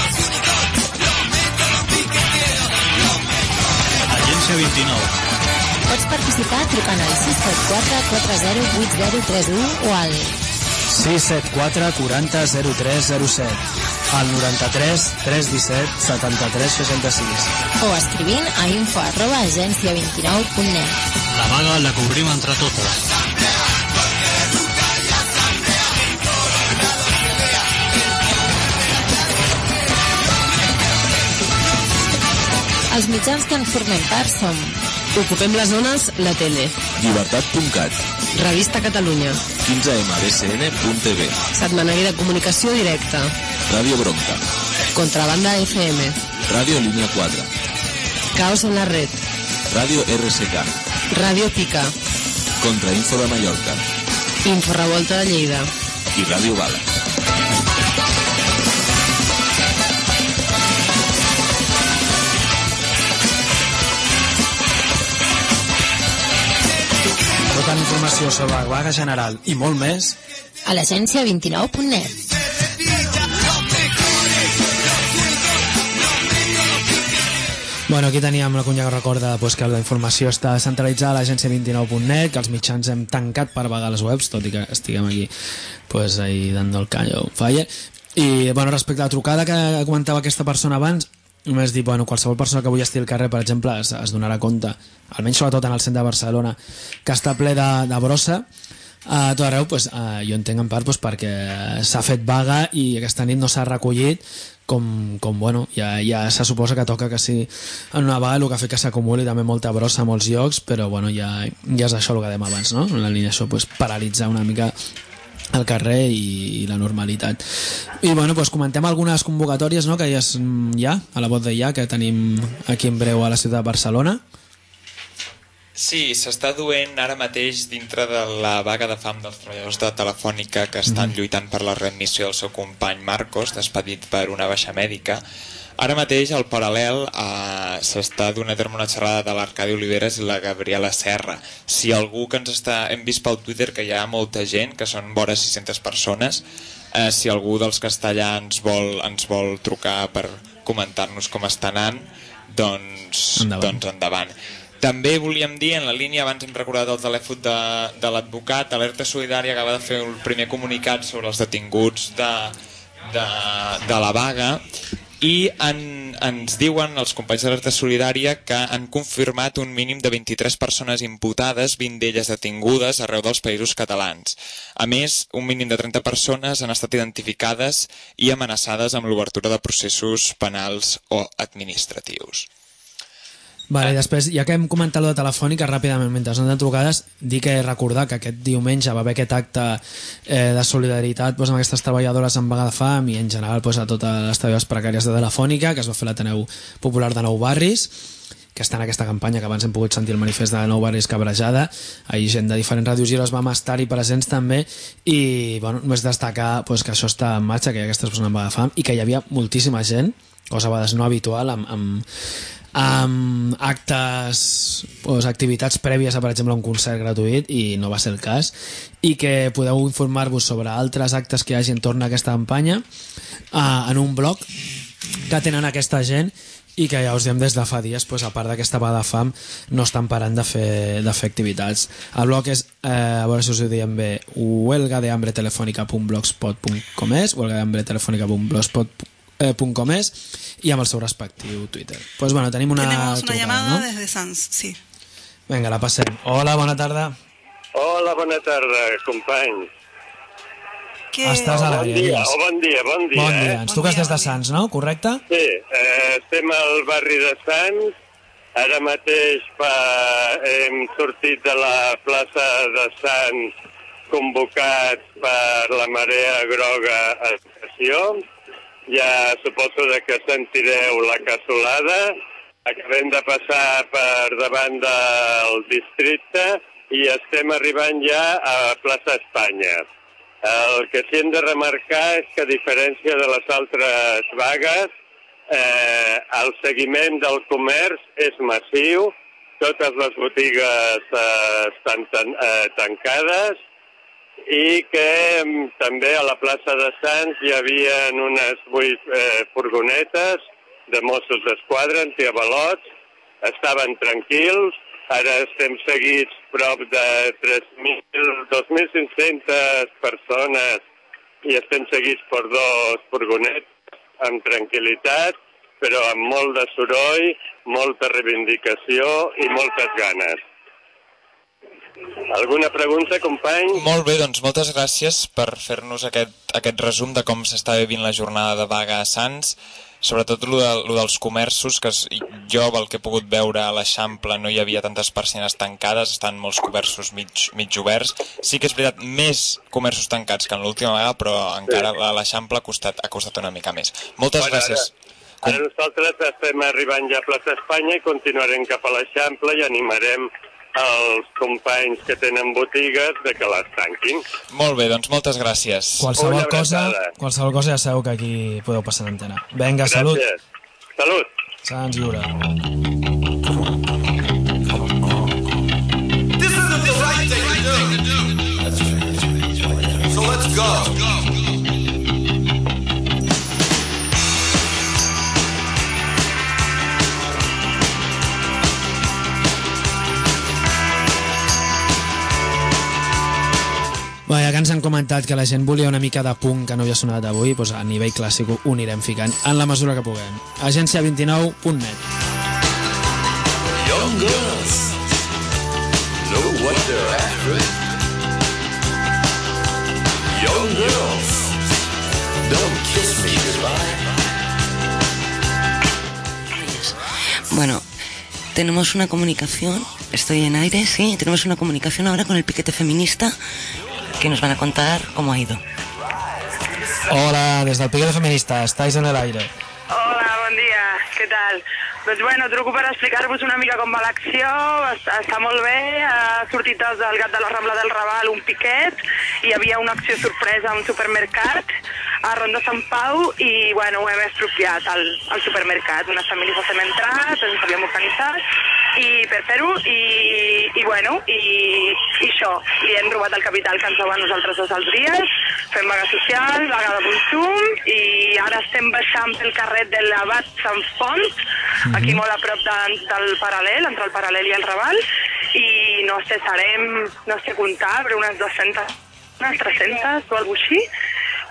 Agència vint-i-nou. Pots participar trucant al sis set quatre quatre zero vuit zero tres u o al sis set quatre quatre zero zero tres zero set, al noranta-tres tres disset setanta-tres seixanta-sis o escrivint a info arroba agència vint-i-nou punt net. La vaga la cobrim entre totes. Els mitjans que en formem part som Ocupem les zones, la tele. Llibertat punt cat. Revista Catalunya. quinze eme be ce ene punt te ve. Setmanari de comunicació directa. Ràdio Bronca. Contrabanda efe eme. Ràdio Línia quatre. Caos en la red. Ràdio erre ce ca. Ràdio Pica. Contrainfo de Mallorca. Info Revolta de Lleida. I Ràdio Bala. Tota la informació sobre la vaga general i molt més a l'agència vint-i-nou punt net. Bueno, aquí teníem la cunya que recorda pues, que la informació està centralitzada a l'agència vint-i-nou punt net, que els mitjans hem tancat per vagar les webs, tot i que estiguem aquí pues, ahí dando el callo falle. I bueno, respecte a la trucada que comentava aquesta persona abans, només dir, bueno, qualsevol persona que avui estigui al carrer, per exemple, es, es donarà compte, almenys sobretot en el centre de Barcelona, que està ple de, de brossa a tot arreu, pues, uh, jo entenc en part pues, perquè s'ha fet vaga i aquesta nit no s'ha recollit, com, com bueno, ja, ja se suposa que toca que sí en una vaga el que ha fet que s'acumuli també molta brossa a molts llocs, però bueno, ja, ja és això el que dèiem abans, no? En la línia això, pues, paralitzar una mica el carrer i, i la normalitat. I bueno, pues comentem algunes convocatòries, no?, que ja, és, ja a la Voz de Ja, que tenim aquí en breu a la ciutat de Barcelona. Sí, s'està duent ara mateix dintre de la vaga de fam dels treballadors de Telefònica que estan mm. lluitant per la readmissió del seu company Marcos, despedit per una baixa mèdica. Ara mateix, al paral·lel, eh, s'està donant a terme una xerrada de l'Arcadi Oliveres i la Gabriela Serra. Si algú que ens està... Hem vist pel Twitter que hi ha molta gent, que són vora sis-centes persones. Eh, si algú dels que està allà ens vol, ens vol trucar per comentar-nos com està anant, doncs endavant. Doncs endavant. També volíem dir, en la línia, abans hem recordat el telèfon de, de l'advocat, Alerta Solidària acaba de fer el primer comunicat sobre els detinguts de, de, de la vaga i en, ens diuen els companys d'Alerta Solidària que han confirmat un mínim de vint-i-tres persones imputades, vint d'elles detingudes arreu dels països catalans. A més, un mínim de trenta persones han estat identificades i amenaçades amb l'obertura de processos penals o administratius. Vale, i després, ja que hem comentat lo de Telefònica, ràpidament, mentre no de trucades, dir que recordar que aquest diumenge va haver aquest acte eh, de solidaritat pues, amb aquestes treballadores en vaga de fam i en general pues, a totes les treballadores precàries de Telefònica, que es va fer l'Ateneu Popular de Nou Barris, que està en aquesta campanya, que abans hem pogut sentir el manifest de Nou Barris Cabrejada. Ahir gent de diferents ràdios i vam estar-hi presents també, i bueno, només destacar pues, que això està en marxa, que hi ha aquestes persones en vaga de fam, i que hi havia moltíssima gent, cosa a vegades no habitual, amb, amb amb actes, pues, activitats prèvies a, per exemple, un concert gratuït, i no va ser el cas, i que podeu informar-vos sobre altres actes que hi hagi entorn a aquesta campanya uh, en un blog que tenen aquesta gent, i que ja us diem des de fa dies, pues, a part d'aquesta vaga de fam, no estan parant de fer, de fer activitats. El blog és, eh, a veure si us ho diem bé, huelgadehambre.telefónica punt blogspot punt com és, huelgadehambre.telefónica punt blogspot punt com és, i amb el seu respectiu Twitter. Pues bueno, tenim una Tenemos una trucada, llamada ¿no? desde Sants, sí. Vinga, la passem. Hola, bona tarda. Hola, bona tarda, companys. Que... Estàs a l'aire, bon dia, digues. o bon dia, bon dia. Bon dia, eh? ens truques des de Sants, no? Correcte? Sí, eh, estem al barri de Sants. Ara mateix fa, hem sortit de la plaça de Sants convocats per la Marea Groga a estació. Ja suposo de que sentireu la cassolada. Acabem de passar per davant del districte i estem arribant ja a plaça Espanya. El que sí hem de remarcar és que, a diferència de les altres vagues, eh, el seguiment del comerç és massiu, totes les botigues eh, estan tan, eh, tancades, i que també a la plaça de Sants hi havia unes vuit eh, furgonetes de Mossos d'Esquadra, antiavalots, estaven tranquils. Ara estem seguits prop de dos mil cinc-centes persones i estem seguits per dos furgonetes amb tranquil·litat, però amb molt de soroll, molta reivindicació i moltes ganes. Alguna pregunta, company? Molt bé, doncs moltes gràcies per fer-nos aquest, aquest resum de com s'està vivint la jornada de vaga a Sants, sobretot lo, de, lo dels comerços, que jo, el que he pogut veure a l'Eixample, no hi havia tantes persianes tancades, estan molts comerços mig, mig oberts. Sí que és veritat, més comerços tancats que en l'última vaga, però encara sí. A l'Eixample ha costat, ha costat una mica més. Moltes bueno, gràcies. Ara, ara nosaltres estem arribant ja a plaça Espanya i continuarem cap a l'Eixample i animarem els companys que tenen botigues de que les tanquin. Molt bé, doncs moltes gràcies. Qualsevol cosa, qualsevol cosa ja sabeu que aquí podeu passar l'antena. Vinga, salut. Salut. Sants lliure. This isn't the right thing to do. So let's go. Bé, ja que ens han comentat que la gent volia una mica de punk que no havia sonat avui, doncs a nivell clàssic ho anirem ficant en la mesura que puguem. agència vint nou punt net. Young girls know what they're after. Young girls don't kiss me goodbye. Bueno, tenemos una comunicación, estoy en aire, sí, tenemos una comunicación ahora con el piquete feminista, que nos van a contar cómo ha ido. Hola, des del Piquete Feminista, estáis en el aire. Hola, bon dia, què tal? Doncs bueno, truco per explicar-vos una mica com va l'acció, està, està molt bé, ha sortit des del Gat de la Rambla del Raval un piquet, hi havia una acció sorpresa a un supermercat, a Ronda Sant Pau, i bueno, ho hem expropiat al, al supermercat. Unes famílies ens hem entrat, ens havíem organitzat, i per fer-ho, i, i bueno, i, i això, li hem robat el capital que ens deu a nosaltres dos als dies, fem vaga social, vaga de consum, i ara estem baixant pel carrer de l'Abat Sant Fons, aquí molt a prop de, del Paral·lel, entre el Paral·lel i el Raval, i no sé, serem, no sé comptar, però unes dues-centes, unes tres-centes o alguna així,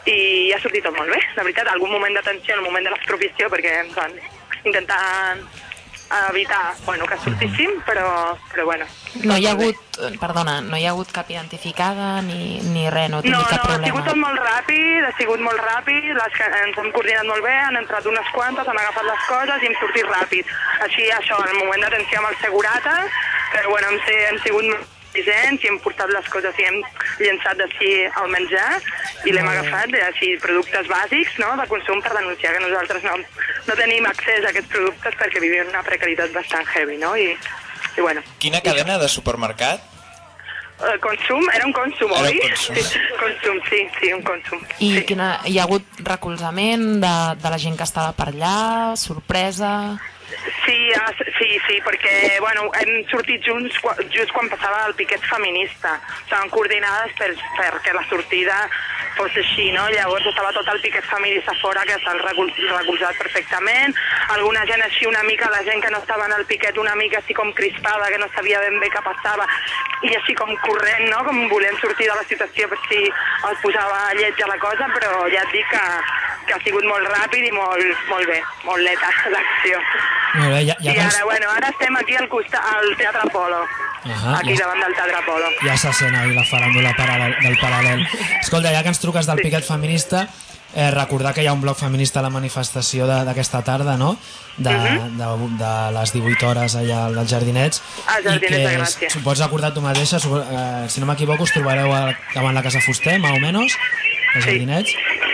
i ha sortit tot molt bé, la veritat, algun moment de tensió, en el moment de l'expropiació, perquè ens van intentar evitar, bueno, que sortíssim, però, però bueno. No hi ha hagut, perdona, no hi ha hagut cap identificada ni, ni res, no ha tingut no, cap no, problema. ha sigut tot molt ràpid, ha sigut molt ràpid, les que ens hem coordinat molt bé, han entrat unes quantes, han agafat les coses i hem sortit ràpid. Així, això, en el moment d'atenció amb el segurata, però bueno, hem, hem sigut presents i hem portat les coses i hem llençat d'ací el menjar i l'hem agafat, així, productes bàsics, no?, de consum per denunciar que nosaltres no, no tenim accés a aquests productes perquè vivim en una precarietat bastant heavy, no?, i, i bueno. Quina cadena de supermercat? Uh, consum? Era un consum, Era oi? un consum. Sí, consum, sí, sí, un consum. I sí. quina, hi ha hagut recolzament de, de la gent que estava per allà, sorpresa... Sí, sí, sí, perquè bueno, hem sortit junts just quan passava el piquet feminista. Estaven coordinades per, perquè la sortida fos així, no? Llavors estava tot el piquet feminista fora, que s'ha recolzat perfectament. Alguna gent així una mica, la gent que no estava en el piquet una mica així com crispada, que no sabia ben bé què passava, i així com corrent, no?, com volent sortir de la situació per si els posava lleig a la cosa, però ja et dic que, que ha sigut molt ràpid i molt, molt bé, molt leta l'acció. Molt bé, ja, ja I ara, bueno, ara estem aquí al, costat, al Teatre Apolo, Ahà, aquí ja, davant del Teatre Apolo. ja se sent ahí la faràndula paral·lel, del paral·lel. Escolta, ja que ens truques del piquet feminista, eh, recordar que hi ha un bloc feminista a la manifestació d'aquesta tarda, no?, de, Mhm. de, de les divuit hores allà als Jardinets, Als Jardinets i de que Gràcia. s- pots recordar tu mateixa, su- eh, si no m'equivoco us trobareu a, davant la Casa Fuster, més o menys, als Jardinets,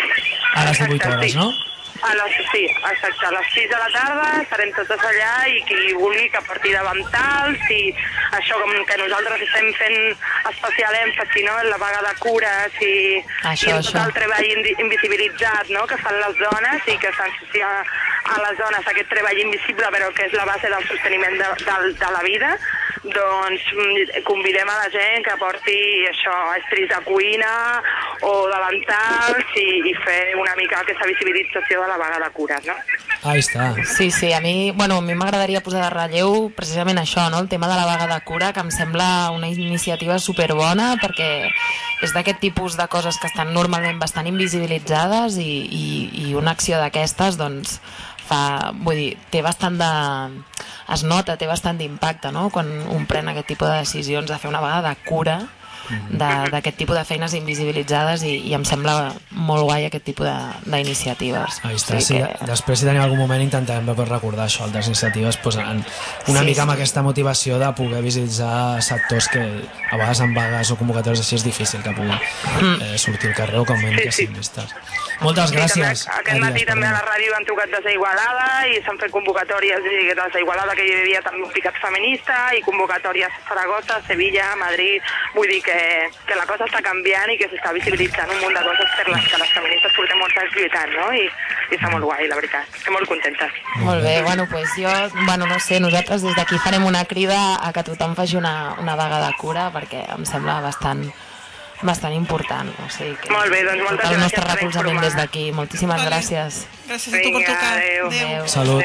a les divuit Exacte, hores, sí. no? A les, sí, exacte, a les sis de la tarda estarem totes allà i qui vulgui que porti davantals i això com que nosaltres estem fent especial èmfasi, no?, en la vaga de cures i, Això, i en tot això. el treball indi- invisibilitzat, no?, que fan les dones i que s'associa a les dones aquest treball invisible però que és la base del sosteniment de, de, de la vida, doncs mm, convidem a la gent que porti això, estris de cuina o davantals i, i fer una mica aquesta visibilització de la vaga de cures, no? Ahí està. Sí, sí, a mi, bueno, a mi m'agradaria posar de relleu precisament això, no?, el tema de la vaga de cura, que em sembla una iniciativa superbona perquè és d'aquest tipus de coses que estan normalment bastant invisibilitzades i, i, i una acció d'aquestes, doncs, fa, vull dir, té bastant de... es nota, té bastant d'impacte, no?, quan un pren aquest tipus de decisions de fer una vaga de cura de- d'aquest tipus de feines invisibilitzades i, i em sembla molt guai aquest tipus de- d'iniciatives. Ahí està, O sí, sigui que- després si tenim algun moment intentarem després recordar això, altres iniciatives pues, en, una Sí, mica amb sí. aquesta motivació de poder visibilitzar sectors que a vegades en vagues o convocatòries així és difícil que puguin eh, sortir al carrer o com menys que siguin vistes. Moltes gràcies. Sí, també, aquest matí també a la ràdio han trucat des d'Igualada i s'han fet convocatòries i des d'Igualada, que hi havia també un picat feminista, i convocatòries a Saragossa, Sevilla, Madrid. Vull dir que, que la cosa està canviant i que s'està visibilitzant un munt de coses per les que les feministes portem molts anys lluitant, no? I, i està molt guai, la veritat. Estem molt contentes. Molt bé, bueno, pues jo, bueno, no sé, nosaltres des d'aquí farem una crida a que tothom faci una, una vaga de cura perquè em sembla bastant bastant important, o sigui que Molt bé, doncs moltes tot el gràcies nostre per recolzament informar. des d'aquí, moltíssimes Vale. gràcies. Gràcies a tu per trucar. Adéu. Adéu. Salut.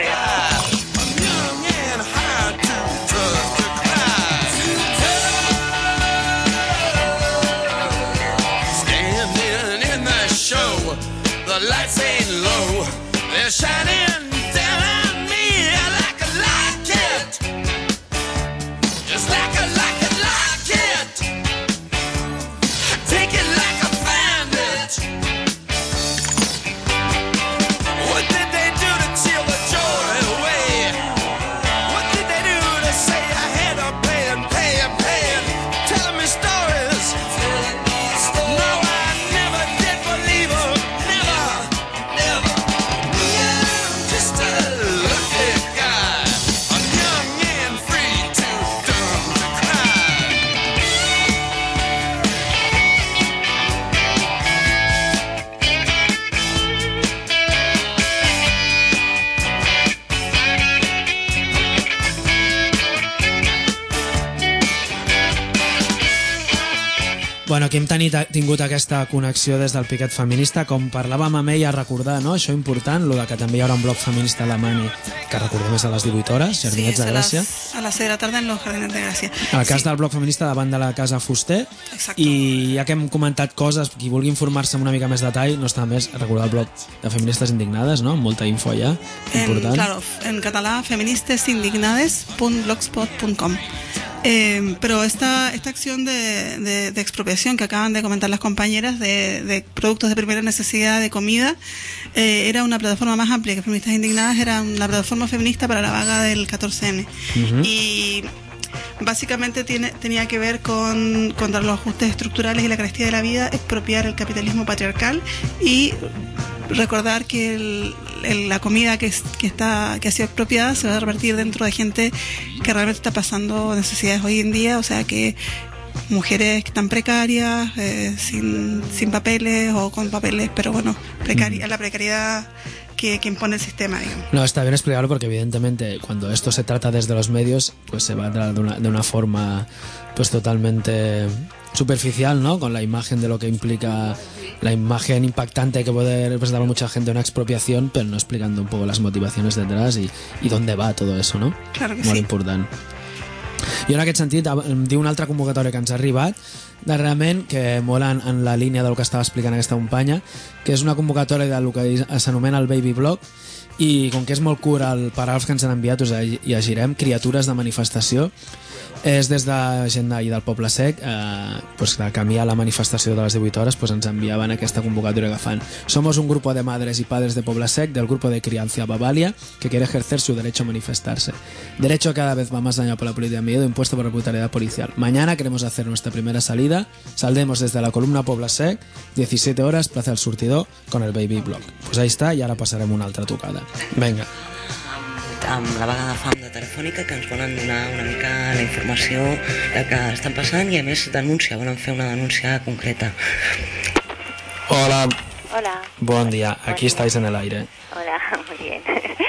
Standing in the show, the lights ain't low, they're shining down on me like a rocket, just like a rocket, like it. Take it like I find it. What did they do to steal the joy away? What did they do to say I had to pay and pay and pay and telling me stories? No, I never did believe 'em. Never, never. Yeah, I'm just Bueno, aquí hem tenit, tingut aquesta connexió des del piquet feminista, com parlàvem amb ella, a recordar, no?, això important, lo de que també hi haurà un bloc feminista a Alemany, que recordem és a les divuit hores, Jardinets sí, de Gràcia. A les seis de la tarda en los Jardinets de Gràcia. El cas sí. del bloc feminista davant de la Casa Fuster. Exacto. I ja que hem comentat coses, qui vulgui informar-se amb una mica més detall, no està més recordar el bloc de Feministes Indignades, no?, amb molta info allà, important. En, claro, en català, feministesindignades punt blogspot punt com. Eh, pero esta, esta acción de, de, de expropiación que acaban de comentar las compañeras de, de productos de primera necesidad de comida eh, era una plataforma más amplia que Feministas Indignadas, era una plataforma feminista para la vaga del catorce ene. Uh-huh. Y básicamente tiene, tenía que ver con contra los ajustes estructurales y la carestía de la vida, expropiar el capitalismo patriarcal y recordar que el, el, la comida que, es, que, está, que ha sido expropiada se va a repartir dentro de gente que realmente está pasando necesidades hoy en día, o sea que mujeres que están precarias, eh, sin, sin papeles o con papeles, pero bueno, precari- mm. la precariedad que, que impone el sistema, digamos. No, está bien explicarlo porque evidentemente cuando esto se trata desde los medios, pues se va a tratar de una, de una forma pues totalmente superficial, ¿no?, con la imagen de lo que implica, la imagen impactante que puede representar a mucha gente una expropiación, pero no explicando un poco las motivaciones detrás y, y dónde va todo eso, no? Claro que Molt sí. important. I en aquest sentit em diu una altra convocatòria que ens ha arribat darrerament, que molt en, en la línia del que estava explicant aquesta companya, que és una convocatòria del que s'anomena el Baby Blog, i com que és molt curt el paràgraf que ens han enviat, us llegirem: criatures de manifestació. És des de gent d'ahir del Poble Sec, eh, pues, de camí a la manifestació de les divuit hores, pues, ens enviaven aquesta convocatoria que fan. Somos un grupo de madres y padres de Poble Sec del grupo de crianza Bavalia que quiere ejercer su derecho a manifestarse. Derecho cada vez va más dañado por la política de miedo impuesto por la brutalidad policial. Mañana queremos hacer nuestra primera salida. Saldremos desde la columna Poble Sec, diecisiete horas, Plaza del Surtidor, con el Baby Blog. Pues ahí está, i ara passarem una altra tocada. Vinga. Amb la vaga de fam de Telefònica, que ens volen donar una mica la informació de que estan passant i a més denúncia, volen fer una denúncia concreta. Hola. Hola. Bon dia, aquí estáis en el aire. Hola, muy bien.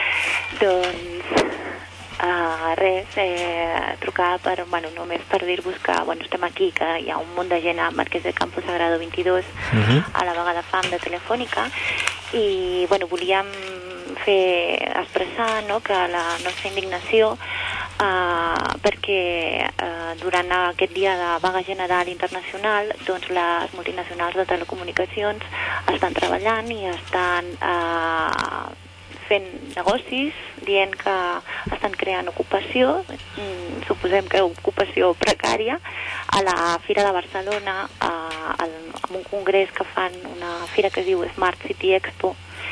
Doncs uh, res, eh, trucar per, bueno, només per dir-vos que bueno, estem aquí, que hi ha un munt de gent a Marquès de Campos Sagrado vint-i-dos uh-huh. a la vaga de fam de Telefònica i bueno, volíem fer expressar, no, que la nostra indignació uh, perquè uh, durant aquest dia de vaga general internacional doncs les multinacionals de telecomunicacions estan treballant i estan uh, fent negocis dient que estan creant ocupació, mm, suposem que ocupació precària, a la Fira de Barcelona, uh, al, en un congrés que fan, una fira que es diu Smart City Expo,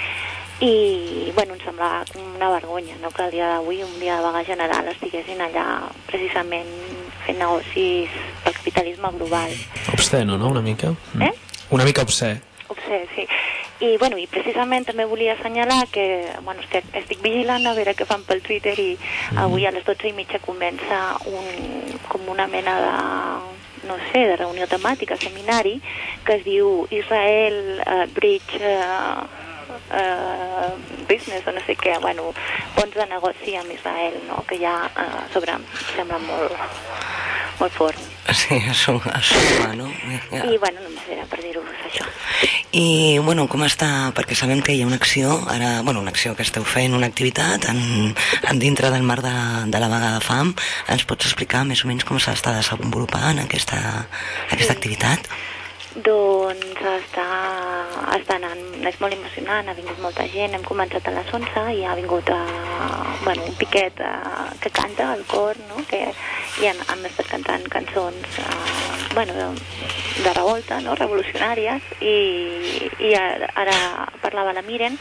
i bueno, em sembla una vergonya, no?, que el dia d'avui, un dia de vaga general, estiguessin allà precisament fent negocis pel capitalisme global. Obsceno, no?, una mica. Eh? Una mica obscè. Obscè, sí. I, bueno, i precisament també volia assenyalar que, bueno, estic, estic vigilant a veure què fan pel Twitter i mm. avui a les dotze i mitja comença un, com una mena de, no sé, de reunió temàtica, seminari, que es diu Israel uh, Bridge uh, uh, Business, o no sé què, bueno, ponts de negoci amb Israel, no?, que ja uh, sobre, sembla molt, molt fort. Sí, això, això va, no? Ja. I, bueno, només era per dir-vos això. I, bueno, com està? Perquè sabem que hi ha una acció, ara, bueno, una acció que esteu fent, una activitat en, en dintre del marc de, de la vaga de fam. Ens pots explicar més o menys com s'està desenvolupant aquesta, aquesta sí. activitat? Doncs està, està anant, és molt emocionant, ha vingut molta gent, hem començat a les onze i ha vingut a, bueno, un piquet a, que canta, el cor, no?, que, i han, han estat cantant cançons a, bueno, de, de revolta, no?, revolucionàries, i, i ara, ara parlava la Miren,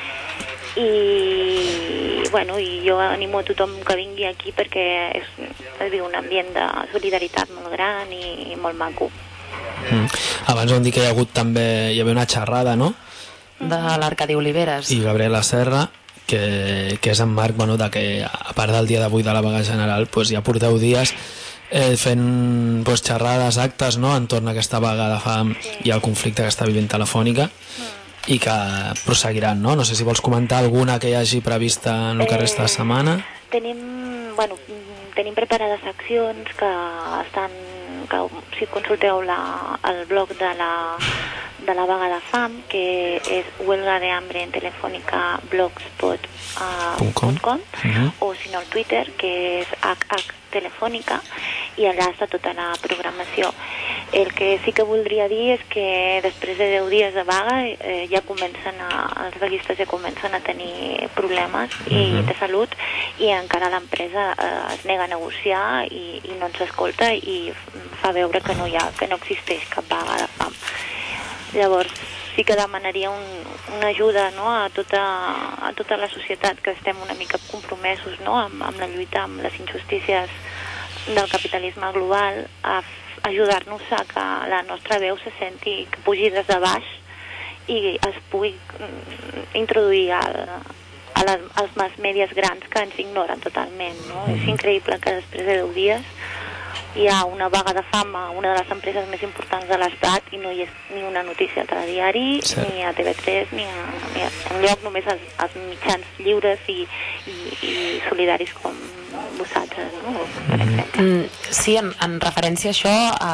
i, bueno, i jo animo a tothom que vingui aquí perquè és, és un ambient de solidaritat molt gran i molt maco. Mm. Abans vam dir que hi ha hagut també hi havia una xerrada, no?, de l'Arcadi Oliveres i Gabriela Serra, que, que és en marc, bueno, de que a part del dia d'avui de la vaga general pues, ja porteu dies eh, fent pues, xerrades, actes, no?, entorn a aquesta vaga de fam i al conflicte que està vivint Telefònica i que prosseguiran, no? No sé si vols comentar alguna que hi hagi prevista en el que resta de setmana. Tenim, bueno, tenim preparades accions que estan que si consulteu la, el blog de la, de la vaga de fam, que és huelga de hambre en telefónica blogspot punt com, uh, o si no el Twitter, que és H H Telefònica, i allà està tota la programació. El que sí que voldria dir és que després de deu dies de vaga eh, ja comencen a, els vaguistes ja comencen a tenir problemes i, uh-huh. de salut, i encara l'empresa eh, es nega a negociar i, i no ens escolta i fa veure que no, hi ha, que no existeix cap vaga de fam. Llavors sí que demanaria un, una ajuda, no, a, tota, a tota la societat, que estem una mica compromesos, no, amb, amb la lluita amb les injustícies del capitalisme global, a ajudar-nos a que la nostra veu se senti, que pugi des de baix i es pugui introduir al, a les, als mass mèdies grans que ens ignoren totalment, no? És increïble que després de deu dies hi ha una vaga de fam a una de les empreses més importants de l'Estat i no hi és ni una notícia al telediari, sí. ni a T V tres, ni, a, ni a, enlloc només els, els mitjans lliures i, i, i solidaris com vosaltres, no? Per exemple. Mm, sí, en, en referència a això,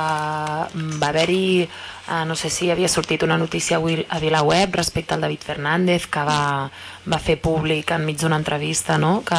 uh, va haver-hi, uh, no sé si havia sortit una notícia avui a VilaWeb respecte al David Fernández, que va, va fer públic enmig d'una entrevista, no?, que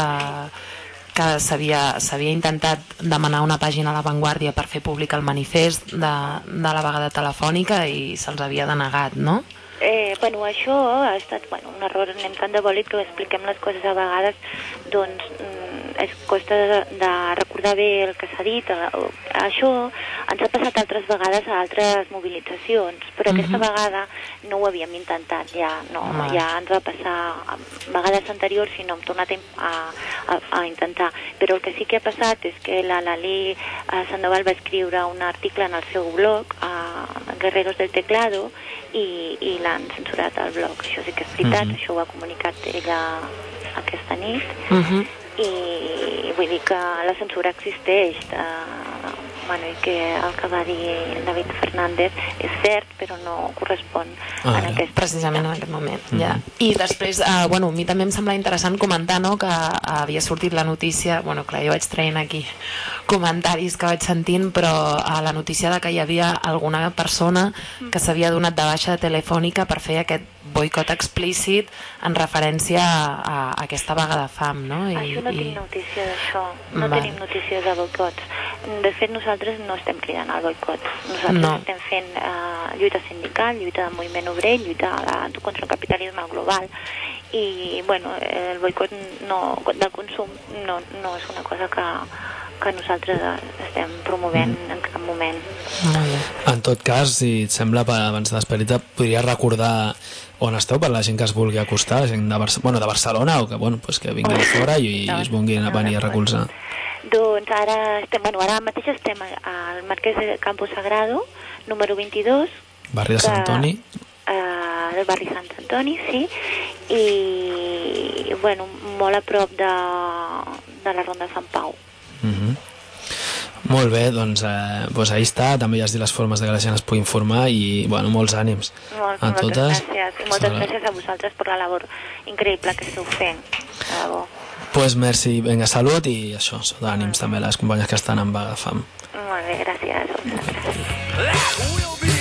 que s'havia intentat demanar una pàgina a La Vanguardia per fer públic el manifest de, de la vaga de Telefònica i se'ls havia denegat, no? Eh, bueno, això ha estat bueno, un error, anem tan de bòlit que ho expliquem les coses a vegades, doncs es costa de, de recordar bé el que s'ha dit. Això ens ha passat altres vegades a altres mobilitzacions, però uh-huh. aquesta vegada no ho havíem intentat ja, no, uh-huh. ja ens va passar a vegades anteriors i no hem tornat a, a, a intentar, però el que sí que ha passat és que la Lali Sandoval va escriure un article en el seu blog, a Guerreros del Teclado, i, i l'han censurat al blog. Això sí que és veritat, uh-huh. això ho ha comunicat ella aquesta nit. Uh-huh. I vull dir que la censura existeix, eh, bueno, i que el que va dir David Fernández és cert, però no correspon ah, en aquest precisament en aquest moment. Mm-hmm. Ja. I després, eh, bueno, a mi també em sembla interessant comentar, no?, que havia sortit la notícia, bueno, clar, jo vaig traient aquí comentaris que vaig sentint, però a la notícia de que hi havia alguna persona que s'havia donat de baixa de Telefònica per fer aquest boicot explícit en referència a, a aquesta vaga de fam, no? I, això no i... tinc notícia d'això, no Va. tenim notícia de boicots. De fet, nosaltres no estem cridant al boicot, nosaltres no. estem fent uh, lluita sindical, lluita del moviment obrer, lluita uh, contra el capitalisme global, i bueno, el boicot no, del consum no, no és una cosa que que nosaltres estem promovent mm. en cap moment. En tot cas, si et sembla, abans de despedir-te, podries recordar on esteu per la gent que es vulgui acostar, la gent de, Bar bueno, de Barcelona, o que, bueno, pues que vinguin de fora i, i es vulguin venir a recolzar. Doncs ara, estem, bueno, ara mateix estem al Marquès de Campo Sagrado, número vint-i-dos. Barri de Sant Antoni. Uh, del barri Sant Antoni, sí, i bueno, molt a prop de, de la Ronda de Sant Pau. Uh-huh. Molt bé, doncs, eh, doncs ahí està, també ja has dit les formes de que la gent es pugui informar i bueno, molts ànims Molt, a moltes totes. gràcies, i moltes gràcies a vosaltres per la labor increïble que esteu fent, de debò. Pues merci, vinga, salut i això, ànims també a les companyes que estan en vaga de fam. Molt bé, gràcies a vosaltres.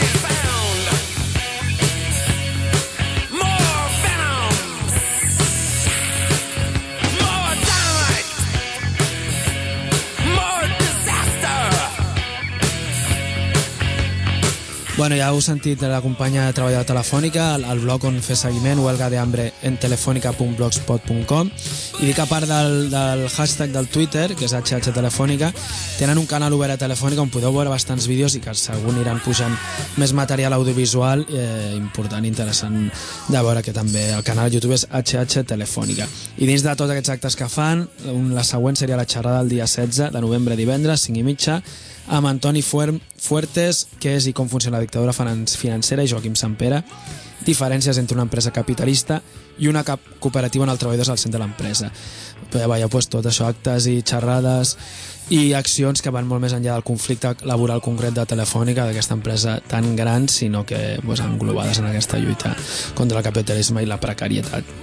Bueno, ja heu sentit la companya de treball de Telefònica, el, el blog on fer seguiment, huelga de hambre en telefònica punt blogspot punt com, i dic a part del, del hashtag del Twitter, que és H H Telefònica, tenen un canal obert a Telefònica on podeu veure bastants vídeos i que segur aniran pujant més material audiovisual eh, important, interessant de veure, que també el canal de YouTube és H H Telefònica. I dins de tots aquests actes que fan, la següent seria la xerrada el dia setze de novembre, divendres, cinc i mitja, amb Antoni Fuertes, que és i com funciona la dictadura financera, i Joaquim Sampere, diferències entre una empresa capitalista i una cooperativa on el treballador és al centre de l'empresa. Ja veieu, pues, tot això, actes i xerrades i accions que van molt més enllà del conflicte laboral concret de Telefònica, d'aquesta empresa tan gran, sinó que pues, englobades en aquesta lluita contra el capitalisme i la precarietat.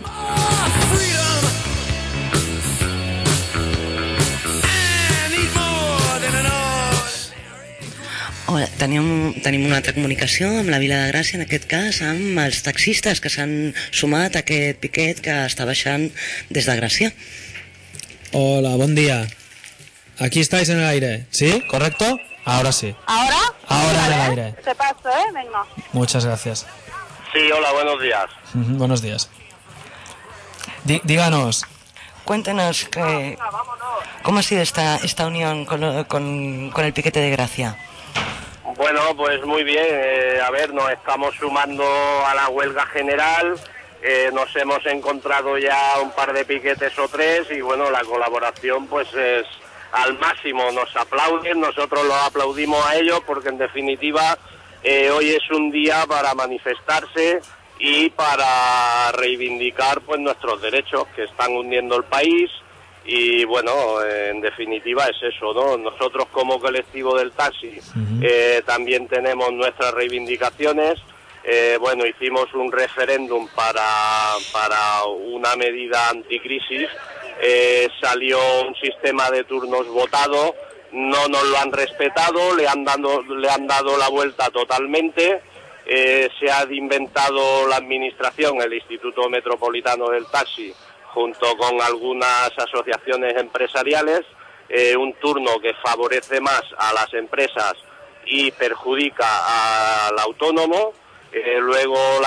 Hola, tenim, tenim una altra comunicació amb la Vila de Gràcia, en aquest cas amb els taxistes que s'han sumat a aquest piquet que està baixant des de Gràcia. Hola, bon día. Aquí estáis en el aire, ¿sí? ¿Correcto? Ahora sí. ¿Ahora? Ahora en el Vale, aire. Te paso, ¿eh? Venga. Muchas gracias. Sí, hola, buenos días. Ujú, buenos días. Dí- díganos. Cuéntenos que, cómo ha sido esta, esta unión con, con, con el piquete de Gracia. Bueno, pues muy bien. Eh, a ver, nos estamos sumando a la huelga general. Eh, nos hemos encontrado ya un par de piquetes o tres y bueno, la colaboración pues es al máximo. Nos aplauden, nosotros los aplaudimos a ellos porque en definitiva eh, hoy es un día para manifestarse y para reivindicar pues nuestros derechos que están hundiendo el país. Y bueno, en definitiva es eso, ¿no? Nosotros como colectivo del taxi eh, también tenemos nuestras reivindicaciones. Eh, bueno, hicimos un referéndum para, para una medida anticrisis. Eh, salió un sistema de turnos votado, no nos lo han respetado, le han dado, le han dado la vuelta totalmente. Eh, se ha inventado la administración, el Instituto Metropolitano del Taxi, junto con algunas asociaciones empresariales, eh, un turno que favorece más a las empresas y perjudica al autónomo. Eh, luego la